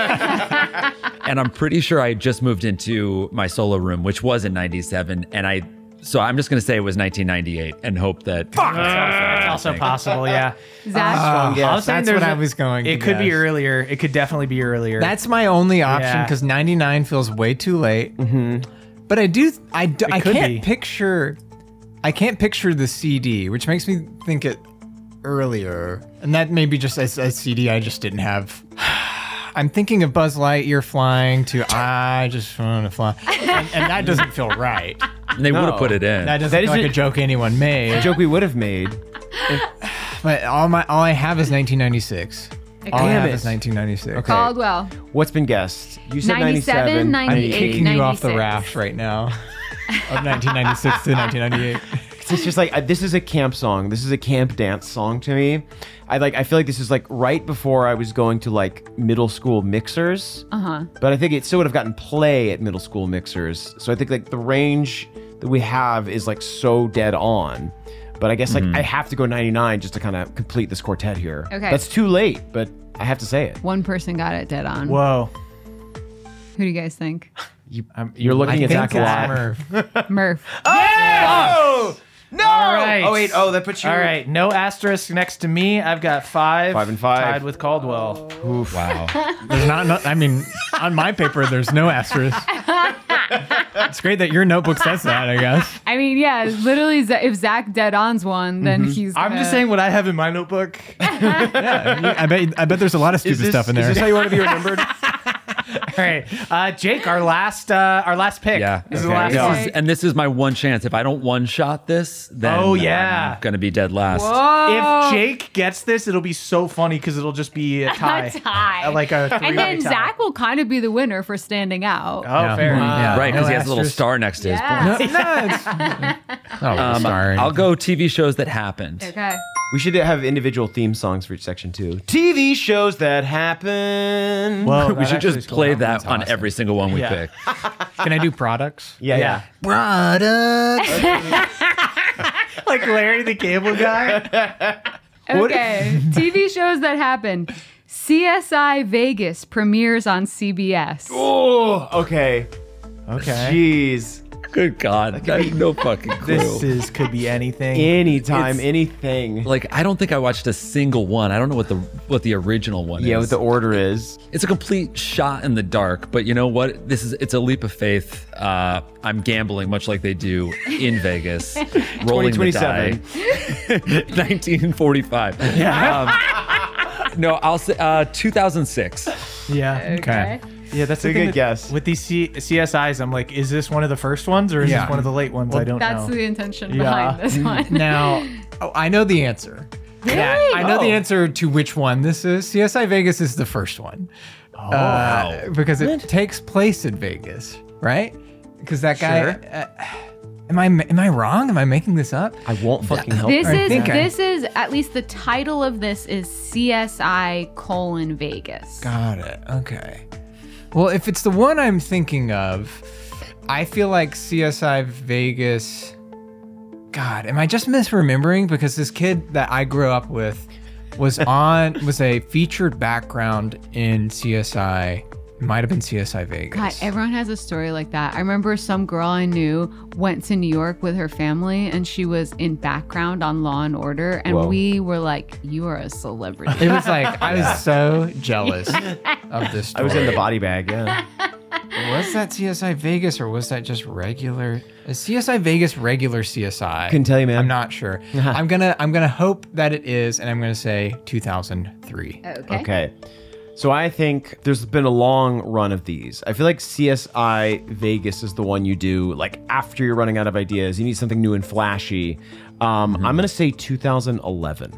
[SPEAKER 3] And I'm pretty sure I just moved into my solo room, which was in ninety-seven, and I so I'm just gonna say it was nineteen ninety-eight and hope that
[SPEAKER 1] Fuck. It's also possible, yeah.
[SPEAKER 5] Zach.
[SPEAKER 4] Oh,
[SPEAKER 2] guess.
[SPEAKER 1] I was saying
[SPEAKER 4] that's
[SPEAKER 1] there's
[SPEAKER 4] what I
[SPEAKER 1] a-
[SPEAKER 4] was going.
[SPEAKER 1] It
[SPEAKER 4] to
[SPEAKER 1] could be
[SPEAKER 4] guess.
[SPEAKER 1] earlier. It could definitely be earlier.
[SPEAKER 4] That's my only option
[SPEAKER 1] Yeah.
[SPEAKER 4] because ninety-nine feels way too late. Mm-hmm. But I do, I, do, I
[SPEAKER 1] could
[SPEAKER 4] can't
[SPEAKER 1] be.
[SPEAKER 4] picture, I can't picture the C D, which makes me think it earlier. And that may be just a, a C D I just didn't have. I'm thinking of Buzz Lightyear flying to I just want to fly, and, and that doesn't feel right.
[SPEAKER 3] and they would
[SPEAKER 2] No.
[SPEAKER 3] have put it in.
[SPEAKER 4] That doesn't
[SPEAKER 2] That
[SPEAKER 4] feel like
[SPEAKER 2] isn't-
[SPEAKER 4] a joke anyone
[SPEAKER 2] A
[SPEAKER 4] made.
[SPEAKER 2] joke we would have made.
[SPEAKER 4] But all my all I have is nineteen ninety-six. All I
[SPEAKER 2] Damn
[SPEAKER 4] have
[SPEAKER 2] it.
[SPEAKER 4] is nineteen ninety-six.
[SPEAKER 2] Okay.
[SPEAKER 5] Caldwell.
[SPEAKER 2] What's been guessed? You said
[SPEAKER 5] ninety-seven,
[SPEAKER 2] ninety-seven.
[SPEAKER 5] ninety-eight,
[SPEAKER 4] I'm kicking you off the
[SPEAKER 5] ninety-six.
[SPEAKER 4] raft right now. Of nineteen ninety-six to nineteen ninety-eight.
[SPEAKER 2] It's just like uh, this is a camp song. This is a camp dance song to me. I like. I feel like this is like right before I was going to like middle school mixers.
[SPEAKER 5] Uh huh.
[SPEAKER 2] But I think it still would have gotten play at middle school mixers. So I think like the range that we have is like so dead on. But I guess like I have to go ninety-nine just to kind of complete this quartet here.
[SPEAKER 5] Okay.
[SPEAKER 2] That's too late, but I have to say it.
[SPEAKER 5] One person got it dead on.
[SPEAKER 1] Whoa.
[SPEAKER 5] Who do you guys think?
[SPEAKER 2] You, you're looking
[SPEAKER 4] I
[SPEAKER 2] at
[SPEAKER 4] think
[SPEAKER 2] Zach a lot.
[SPEAKER 4] Murph.
[SPEAKER 5] Murph.
[SPEAKER 2] Oh! No!
[SPEAKER 1] All right.
[SPEAKER 2] Oh, wait. Oh, that puts you...
[SPEAKER 1] All right, no asterisk next to me. I've got five.
[SPEAKER 2] Five and five.
[SPEAKER 1] Tied with Caldwell.
[SPEAKER 3] Wow.
[SPEAKER 4] There's not, no, I mean, on my paper, there's no asterisk. It's great that your notebook says that, I guess.
[SPEAKER 5] I mean, yeah, literally, Z- if Zach dead ons one, then he's.
[SPEAKER 1] I'm
[SPEAKER 5] gonna-
[SPEAKER 1] just saying what I have in my notebook.
[SPEAKER 4] Yeah, you- I bet I bet there's a lot of stupid
[SPEAKER 2] Is this,
[SPEAKER 4] stuff in
[SPEAKER 2] is
[SPEAKER 4] there.
[SPEAKER 2] this how you want to be remembered?
[SPEAKER 1] All right, uh, Jake, our last, uh, our last pick.
[SPEAKER 3] Yeah.
[SPEAKER 1] This is
[SPEAKER 3] Okay.
[SPEAKER 1] the last
[SPEAKER 3] This
[SPEAKER 1] one.
[SPEAKER 3] is- and this is my one chance. If I don't one shot this, then
[SPEAKER 1] Oh, yeah.
[SPEAKER 3] I'm gonna be dead last.
[SPEAKER 5] Whoa.
[SPEAKER 1] If Jake gets this, it'll be so funny because it'll just be a tie.
[SPEAKER 5] A tie.
[SPEAKER 1] Uh, like a three-way
[SPEAKER 5] And then
[SPEAKER 1] tie.
[SPEAKER 5] Zach will kind of be the winner for standing out.
[SPEAKER 1] Oh,
[SPEAKER 4] Yeah.
[SPEAKER 1] fair.
[SPEAKER 4] Wow. Yeah.
[SPEAKER 3] Right, because
[SPEAKER 4] No
[SPEAKER 3] he has a little
[SPEAKER 4] asterisk.
[SPEAKER 3] star next to his point.
[SPEAKER 5] Yeah.
[SPEAKER 4] No, no, it's, oh,
[SPEAKER 3] Um,
[SPEAKER 4] sorry.
[SPEAKER 3] I'll go T V shows that happened.
[SPEAKER 5] Okay.
[SPEAKER 2] We should have individual theme songs for each section too. T V shows that happen.
[SPEAKER 1] Well,
[SPEAKER 3] We should just play that on every single one we
[SPEAKER 1] Yeah.
[SPEAKER 3] pick.
[SPEAKER 4] Can I do products?
[SPEAKER 2] yeah, yeah.
[SPEAKER 4] Products.
[SPEAKER 1] like Larry the Cable Guy.
[SPEAKER 5] Okay. T V shows that happened. C S I Vegas premieres on C B S.
[SPEAKER 2] Oh, okay.
[SPEAKER 1] Okay.
[SPEAKER 2] Jeez.
[SPEAKER 3] Good God, I have no fucking clue.
[SPEAKER 1] This is could be anything.
[SPEAKER 2] Anytime,
[SPEAKER 1] It's-
[SPEAKER 2] anything.
[SPEAKER 3] Like, I don't think I watched a single one. I don't know what the what the original one
[SPEAKER 2] Yeah,
[SPEAKER 3] is.
[SPEAKER 2] what the order is.
[SPEAKER 3] It's a complete shot in the dark, but you know what? This is it's a leap of faith. Uh, I'm gambling much like they do in Vegas, rolling the die. nineteen forty-five. Yeah. Um, no, I'll say uh, two thousand six.
[SPEAKER 1] Yeah.
[SPEAKER 4] Okay.
[SPEAKER 1] Yeah, that's
[SPEAKER 2] a
[SPEAKER 1] the thing
[SPEAKER 2] good
[SPEAKER 1] with-
[SPEAKER 2] guess.
[SPEAKER 1] With these C- CSIs, I'm like, is this one of the first ones or is
[SPEAKER 4] Yeah.
[SPEAKER 1] this one of the late ones? I don't
[SPEAKER 5] That's
[SPEAKER 1] know.
[SPEAKER 5] the intention
[SPEAKER 1] Yeah.
[SPEAKER 5] behind this one.
[SPEAKER 4] Now, oh, I know the answer. Yeah, I know the
[SPEAKER 2] Oh.
[SPEAKER 4] answer to which one this is. C S I Vegas is the first one. Oh,
[SPEAKER 3] wow.
[SPEAKER 4] Because it takes place in Vegas, right? Because that guy.
[SPEAKER 1] Sure.
[SPEAKER 4] Uh, am I am I wrong? Am I making this up?
[SPEAKER 2] I won't fucking help.
[SPEAKER 5] This
[SPEAKER 2] you.
[SPEAKER 4] I
[SPEAKER 5] is
[SPEAKER 4] think I-
[SPEAKER 5] this is at least the title of this is C S I colon Vegas.
[SPEAKER 4] Got it. Okay. Well, if it's the one I'm thinking of, I feel like C S I Vegas. God, am I just misremembering? Because this kid that I grew up with was on was a featured background in C S I. It might have been C S I Vegas.
[SPEAKER 5] God, everyone has a story like that. I remember some girl I knew went to New York with her family and she was in background on Law and Order. And
[SPEAKER 2] Whoa.
[SPEAKER 5] we were like, you are a celebrity.
[SPEAKER 4] It was like I was so jealous of this story.
[SPEAKER 2] I was in the body bag, yeah.
[SPEAKER 4] Was that C S I Vegas or was that just regular? Is C S I Vegas regular C S I?
[SPEAKER 2] Couldn't tell you, man.
[SPEAKER 4] I'm not sure. I'm gonna I'm gonna hope that it is, and I'm gonna say two thousand three.
[SPEAKER 5] Okay.
[SPEAKER 2] Okay. So I think there's been a long run of these. I feel like C S I Vegas is the one you do like after you're running out of ideas. You need something new and flashy. Um, I'm gonna say two thousand eleven.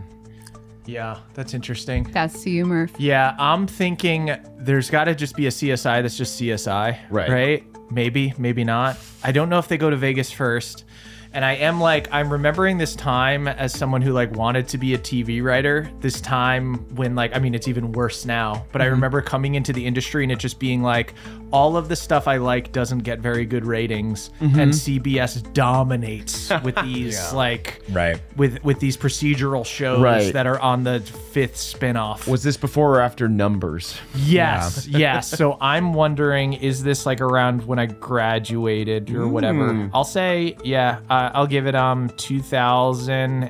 [SPEAKER 1] Yeah, that's interesting.
[SPEAKER 5] That's to you, Murph.
[SPEAKER 1] Yeah, I'm thinking there's got to just be a C S I that's just C S I.
[SPEAKER 2] Right.
[SPEAKER 1] Right? Maybe, maybe not. I don't know if they go to Vegas first. And I am like, I'm remembering this time as someone who like wanted to be a T V writer. This time when like, I mean, it's even worse now. But I remember coming into the industry and it just being like, all of the stuff I like doesn't get very good ratings, and C B S dominates with these like,
[SPEAKER 3] Right.
[SPEAKER 1] with with these procedural shows
[SPEAKER 2] Right.
[SPEAKER 1] that are on the fifth spinoff.
[SPEAKER 2] Was this before or after Numbers?
[SPEAKER 1] Yes, yes. So I'm wondering, is this like around when I graduated or whatever? I'll say, yeah. Uh, I'll give it um two thousand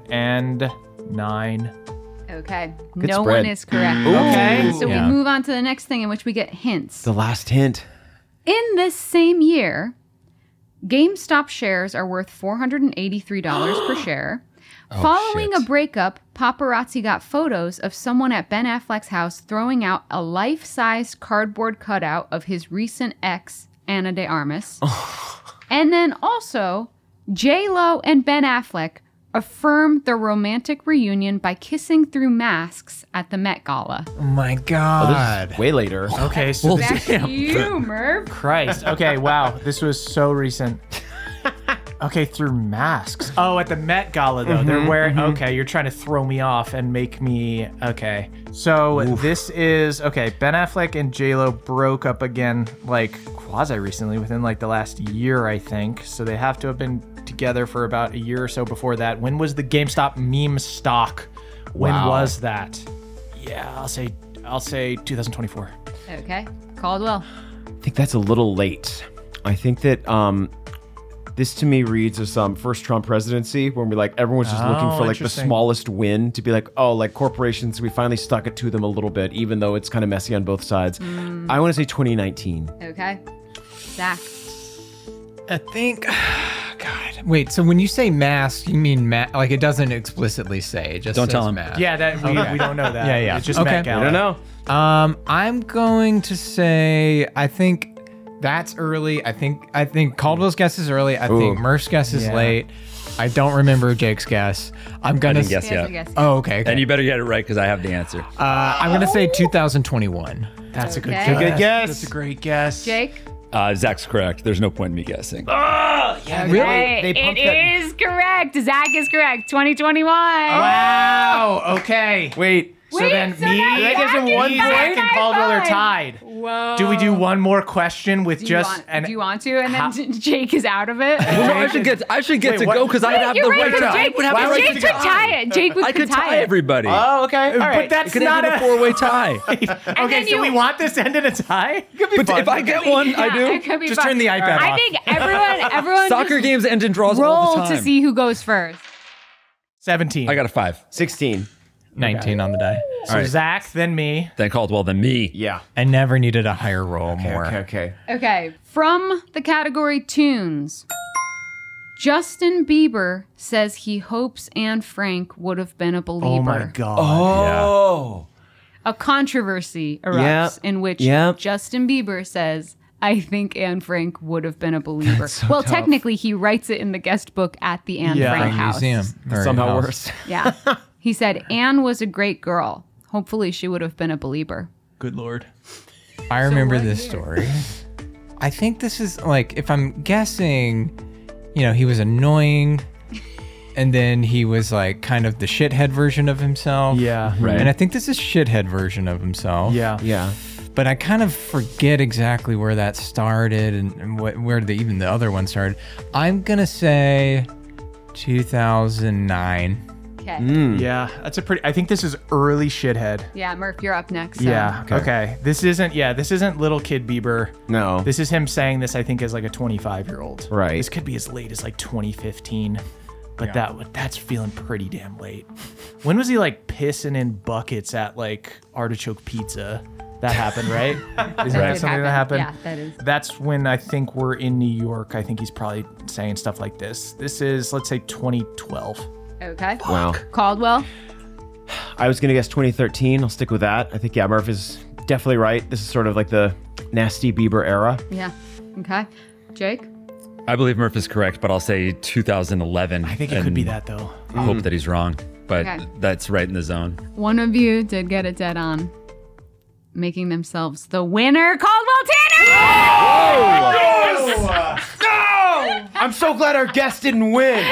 [SPEAKER 1] nine.
[SPEAKER 5] Okay.
[SPEAKER 2] Good
[SPEAKER 5] no
[SPEAKER 2] spread.
[SPEAKER 5] one is correct.
[SPEAKER 1] Okay.
[SPEAKER 5] So
[SPEAKER 4] Yeah.
[SPEAKER 5] we move on to the next thing in which we get hints.
[SPEAKER 2] The last hint.
[SPEAKER 5] In this same year, GameStop shares are worth four hundred eighty-three dollars per share. Following
[SPEAKER 3] shit.
[SPEAKER 5] a breakup, paparazzi got photos of someone at Ben Affleck's house throwing out a life-sized cardboard cutout of his recent ex, Ana de Armas. And then also, J-Lo and Ben Affleck affirmed their romantic reunion by kissing through masks at the Met Gala.
[SPEAKER 4] Oh my God.
[SPEAKER 2] Way later.
[SPEAKER 1] Okay, so this
[SPEAKER 5] Back to you, Merv.
[SPEAKER 1] Christ. Okay, wow. This was so recent. Okay, through masks. Oh, at the Met Gala, though.
[SPEAKER 2] Mm-hmm,
[SPEAKER 1] They're wearing... Okay, you're trying to throw me off and make me... Okay. So this is... Okay, Ben Affleck and J-Lo broke up again, like, quasi-recently, within, like, the last year, I think. So they have to have been together for about a year or so before that. When was the GameStop meme stock? When
[SPEAKER 2] Wow.
[SPEAKER 1] was that? Yeah, I'll say... I'll say two thousand twenty-four.
[SPEAKER 5] Okay. Caldwell.
[SPEAKER 2] I think that's a little late. I think that um, this to me reads as um, first Trump presidency, when we like everyone's just looking
[SPEAKER 1] Oh,
[SPEAKER 2] for like the
[SPEAKER 1] interesting.
[SPEAKER 2] smallest win to be like, oh, like corporations, we finally stuck it to them a little bit, even though it's kind of messy on both sides. I want to say twenty nineteen.
[SPEAKER 5] Okay. Zach.
[SPEAKER 4] I think. God. Wait. So when you say mask, you mean ma- like it doesn't explicitly say. It just
[SPEAKER 3] Don't
[SPEAKER 4] says
[SPEAKER 3] tell him.
[SPEAKER 4] mask.
[SPEAKER 1] Yeah, that we,
[SPEAKER 4] Okay.
[SPEAKER 1] we don't know that.
[SPEAKER 4] Yeah, yeah.
[SPEAKER 1] It's just
[SPEAKER 4] Okay.
[SPEAKER 1] Met
[SPEAKER 2] I
[SPEAKER 1] Gala.
[SPEAKER 2] don't know.
[SPEAKER 4] Um, I'm going to say I think that's early. I think I think Caldwell's guess is early. I think
[SPEAKER 2] Ooh.
[SPEAKER 4] Murph's guess is
[SPEAKER 1] Yeah.
[SPEAKER 4] late. I don't remember Jake's guess. I'm
[SPEAKER 3] I
[SPEAKER 4] gonna.
[SPEAKER 3] didn't guess
[SPEAKER 5] He has
[SPEAKER 3] yet.
[SPEAKER 5] a guess.
[SPEAKER 4] Oh, okay. okay.
[SPEAKER 3] And you better get it right because I have the answer.
[SPEAKER 4] uh, I'm gonna say two thousand twenty-one.
[SPEAKER 1] That's a good
[SPEAKER 5] Okay.
[SPEAKER 1] guess.
[SPEAKER 2] Good guess.
[SPEAKER 1] That's a great guess.
[SPEAKER 5] Jake.
[SPEAKER 3] Uh, Zach's correct. There's no point in me guessing.
[SPEAKER 2] Yeah,
[SPEAKER 6] Hey,
[SPEAKER 2] They, they
[SPEAKER 6] it
[SPEAKER 2] pumped that.
[SPEAKER 6] is correct. Zach is correct. twenty twenty-one.
[SPEAKER 1] Wow. Okay.
[SPEAKER 2] Wait.
[SPEAKER 1] So
[SPEAKER 6] Wait,
[SPEAKER 1] then
[SPEAKER 6] so
[SPEAKER 1] me,
[SPEAKER 6] now
[SPEAKER 2] Did I guess him
[SPEAKER 6] Zach
[SPEAKER 2] one
[SPEAKER 6] is
[SPEAKER 1] Zach
[SPEAKER 6] correct.
[SPEAKER 1] and Caldwell are
[SPEAKER 6] High
[SPEAKER 1] tied.
[SPEAKER 6] Whoa.
[SPEAKER 1] Do we do one more question with
[SPEAKER 5] Do
[SPEAKER 1] just
[SPEAKER 5] you want,
[SPEAKER 1] an?
[SPEAKER 5] do you want to? And then
[SPEAKER 1] How-
[SPEAKER 5] J- Jake is out of it.
[SPEAKER 3] Well, no, I should get. I should get
[SPEAKER 1] Wait,
[SPEAKER 3] to
[SPEAKER 1] what?
[SPEAKER 3] go because I'd have
[SPEAKER 6] You're
[SPEAKER 3] the
[SPEAKER 6] right,
[SPEAKER 3] right to.
[SPEAKER 6] 'cause
[SPEAKER 3] I
[SPEAKER 6] Jake,
[SPEAKER 3] would have
[SPEAKER 1] why
[SPEAKER 3] the
[SPEAKER 1] would
[SPEAKER 3] right
[SPEAKER 6] Jake
[SPEAKER 3] to
[SPEAKER 6] could
[SPEAKER 3] go.
[SPEAKER 6] tie it. Jake would
[SPEAKER 3] I could tie
[SPEAKER 6] it.
[SPEAKER 3] everybody.
[SPEAKER 2] Oh, okay. All
[SPEAKER 1] but
[SPEAKER 2] right.
[SPEAKER 1] that's
[SPEAKER 3] Could
[SPEAKER 1] not
[SPEAKER 3] have
[SPEAKER 1] a.
[SPEAKER 3] a four-way tie.
[SPEAKER 1] Okay,
[SPEAKER 6] then
[SPEAKER 1] so
[SPEAKER 6] you-
[SPEAKER 1] we want this to end in a tie.
[SPEAKER 3] But if I get one, I
[SPEAKER 5] Yeah,
[SPEAKER 3] do.
[SPEAKER 5] it could be
[SPEAKER 4] Just
[SPEAKER 5] fun.
[SPEAKER 4] turn the iPad
[SPEAKER 6] I
[SPEAKER 4] off.
[SPEAKER 6] think everyone, everyone
[SPEAKER 3] Soccer
[SPEAKER 6] just
[SPEAKER 3] games end in draws all
[SPEAKER 5] Roll
[SPEAKER 3] the time.
[SPEAKER 5] to see who goes first.
[SPEAKER 1] Seventeen.
[SPEAKER 3] I got a five.
[SPEAKER 2] sixteen.
[SPEAKER 4] nineteen on the die.
[SPEAKER 1] so
[SPEAKER 3] All right.
[SPEAKER 1] Zach, then me.
[SPEAKER 3] Then Caldwell, then me.
[SPEAKER 2] Yeah.
[SPEAKER 4] I never needed a higher roll more.
[SPEAKER 2] Okay, okay.
[SPEAKER 5] Okay. From the category tunes, Justin Bieber says he hopes Anne Frank would have been a believer.
[SPEAKER 1] Oh my god.
[SPEAKER 2] Oh.
[SPEAKER 5] A controversy erupts
[SPEAKER 2] Yep.
[SPEAKER 5] in which
[SPEAKER 2] Yep.
[SPEAKER 5] Justin Bieber says, I think Anne Frank would have been a believer.
[SPEAKER 2] so
[SPEAKER 5] well,
[SPEAKER 2] tough.
[SPEAKER 5] technically, he writes it in the guest book at the Anne
[SPEAKER 1] Yeah.
[SPEAKER 5] Frank
[SPEAKER 4] Frank
[SPEAKER 5] house.
[SPEAKER 4] Museum. Or
[SPEAKER 2] Somehow
[SPEAKER 4] house.
[SPEAKER 2] worse.
[SPEAKER 5] Yeah. He said, Anne was a great girl. Hopefully, she would have been a believer.
[SPEAKER 1] Good lord.
[SPEAKER 4] I remember this story. I think this is like, if I'm guessing, you know, he was annoying, and then he was like kind of the shithead version of himself.
[SPEAKER 1] Yeah.
[SPEAKER 3] Right.
[SPEAKER 4] And I think this is shithead version of himself.
[SPEAKER 1] Yeah.
[SPEAKER 2] Yeah.
[SPEAKER 4] But I kind of forget exactly where that started and, and what, where the, even the other one started. I'm gonna say two thousand nine.
[SPEAKER 5] Okay.
[SPEAKER 2] Hmm.
[SPEAKER 1] Yeah. That's a pretty. I think this is early shithead.
[SPEAKER 5] Yeah, Murph, you're up next. so-
[SPEAKER 1] Yeah.
[SPEAKER 2] Okay.
[SPEAKER 1] Okay. This isn't. Yeah. This isn't little kid Bieber.
[SPEAKER 2] No.
[SPEAKER 1] This is him saying this. I think as like a twenty-five year old.
[SPEAKER 2] Right.
[SPEAKER 1] This could be as late as like twenty fifteen. But that would that's feeling pretty damn late. When was he like pissing in buckets at like Artichoke Pizza? That happened, right? Is that
[SPEAKER 5] did
[SPEAKER 1] something that
[SPEAKER 5] happen.
[SPEAKER 1] happened?
[SPEAKER 5] Yeah, that is.
[SPEAKER 1] That's when I think we're in New York. I think he's probably saying stuff like this. This is, let's say, twenty twelve.
[SPEAKER 5] Okay.
[SPEAKER 2] Wow.
[SPEAKER 5] Caldwell.
[SPEAKER 2] I was gonna guess twenty thirteen. I'll stick with that. I think yeah, Murph is definitely right. This is sort of like the nasty Bieber era.
[SPEAKER 5] Yeah. Okay. Jake.
[SPEAKER 3] I believe Murph is correct, but I'll say two thousand eleven.
[SPEAKER 1] I think it could be that, though.
[SPEAKER 3] I hope that he's wrong, but
[SPEAKER 5] Okay.
[SPEAKER 3] that's right in the zone.
[SPEAKER 5] One of you did get it dead on, making themselves the winner. Caldwell Tanner.
[SPEAKER 2] I'm so glad our guest didn't win.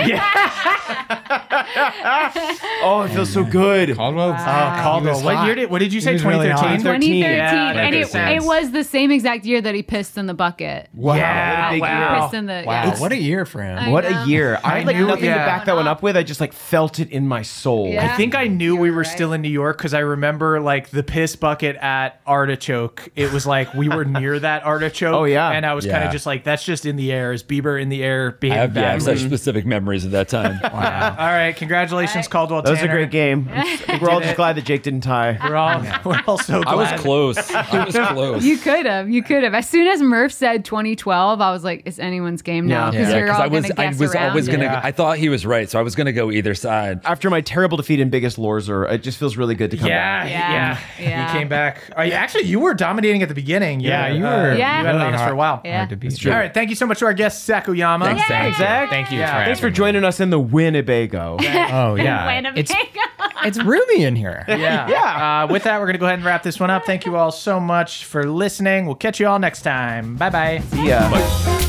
[SPEAKER 2] Oh, it feels so good.
[SPEAKER 4] Caldwell.
[SPEAKER 1] Oh, Caldwell. What year did? What did you say?
[SPEAKER 4] was really
[SPEAKER 1] twenty thirteen.
[SPEAKER 4] hot.
[SPEAKER 5] twenty thirteen,
[SPEAKER 1] Yeah, that
[SPEAKER 5] and
[SPEAKER 1] makes
[SPEAKER 5] it,
[SPEAKER 1] sense.
[SPEAKER 5] it was the same exact year that he pissed in the bucket.
[SPEAKER 2] Wow.
[SPEAKER 1] Yeah,
[SPEAKER 2] what a big
[SPEAKER 1] wow.
[SPEAKER 5] Pissed in the
[SPEAKER 4] Wow,
[SPEAKER 5] yeah.
[SPEAKER 4] what a year for him.
[SPEAKER 5] I
[SPEAKER 2] What
[SPEAKER 5] know.
[SPEAKER 2] a year. I had like
[SPEAKER 1] knew-
[SPEAKER 2] nothing
[SPEAKER 1] yeah.
[SPEAKER 2] to back that one up with. I just like felt it in my soul.
[SPEAKER 5] Yeah.
[SPEAKER 1] I think I knew we
[SPEAKER 5] You're
[SPEAKER 1] were
[SPEAKER 5] right.
[SPEAKER 1] still in New York because I remember like the piss bucket at Artichoke. It was like we were near that Artichoke.
[SPEAKER 2] Oh, yeah.
[SPEAKER 1] And I was kind
[SPEAKER 3] Yeah.
[SPEAKER 1] of just like, that's just in the air. Is Bieber in the air
[SPEAKER 3] I
[SPEAKER 1] being
[SPEAKER 3] have, yeah, I have
[SPEAKER 1] badly?
[SPEAKER 3] such specific memories of that time.
[SPEAKER 1] Wow. All right. Congratulations, Caldwell
[SPEAKER 2] That was a
[SPEAKER 1] Tanner.
[SPEAKER 2] great game. I think we're all just glad that Jake didn't tie.
[SPEAKER 1] We're all, we're all so glad.
[SPEAKER 3] I was close. I was close.
[SPEAKER 5] You could have. You could have. As soon as Murph said twenty twelve, I was like, it's anyone's game now.
[SPEAKER 2] Yeah.
[SPEAKER 5] Because
[SPEAKER 3] Yeah,
[SPEAKER 5] you're
[SPEAKER 3] because
[SPEAKER 5] all
[SPEAKER 3] I was,
[SPEAKER 5] going to
[SPEAKER 3] I
[SPEAKER 5] guess
[SPEAKER 3] was
[SPEAKER 5] around
[SPEAKER 3] always
[SPEAKER 5] it.
[SPEAKER 3] gonna.
[SPEAKER 1] Yeah.
[SPEAKER 3] I thought he was right, so I was gonna go either side.
[SPEAKER 2] After my terrible defeat in Biggest Lorzer, it just feels really good to come
[SPEAKER 1] Yeah,
[SPEAKER 2] back.
[SPEAKER 1] yeah,
[SPEAKER 5] Yeah, yeah.
[SPEAKER 1] You came back. Oh, yeah, actually, you were dominating at the beginning.
[SPEAKER 4] Yeah, you
[SPEAKER 1] uh,
[SPEAKER 4] were
[SPEAKER 5] Yeah.
[SPEAKER 1] You had it on
[SPEAKER 5] really
[SPEAKER 1] us for a while.
[SPEAKER 5] Yeah.
[SPEAKER 4] Hard to beat.
[SPEAKER 1] All right. Thank you so much to our guest, Sakuyama. Winnebago.
[SPEAKER 4] Thank
[SPEAKER 2] Zach.
[SPEAKER 4] you. Thank you.
[SPEAKER 1] Yeah.
[SPEAKER 2] Thanks for joining us in the Winnebago.
[SPEAKER 4] Oh yeah,
[SPEAKER 6] Winnebago.
[SPEAKER 4] it's it's roomy in here.
[SPEAKER 1] Yeah.
[SPEAKER 2] Yeah.
[SPEAKER 1] Uh, with that, we're going to go ahead and wrap this one up. Thank you all so much for listening. We'll catch you all next time. Bye bye.
[SPEAKER 2] See ya.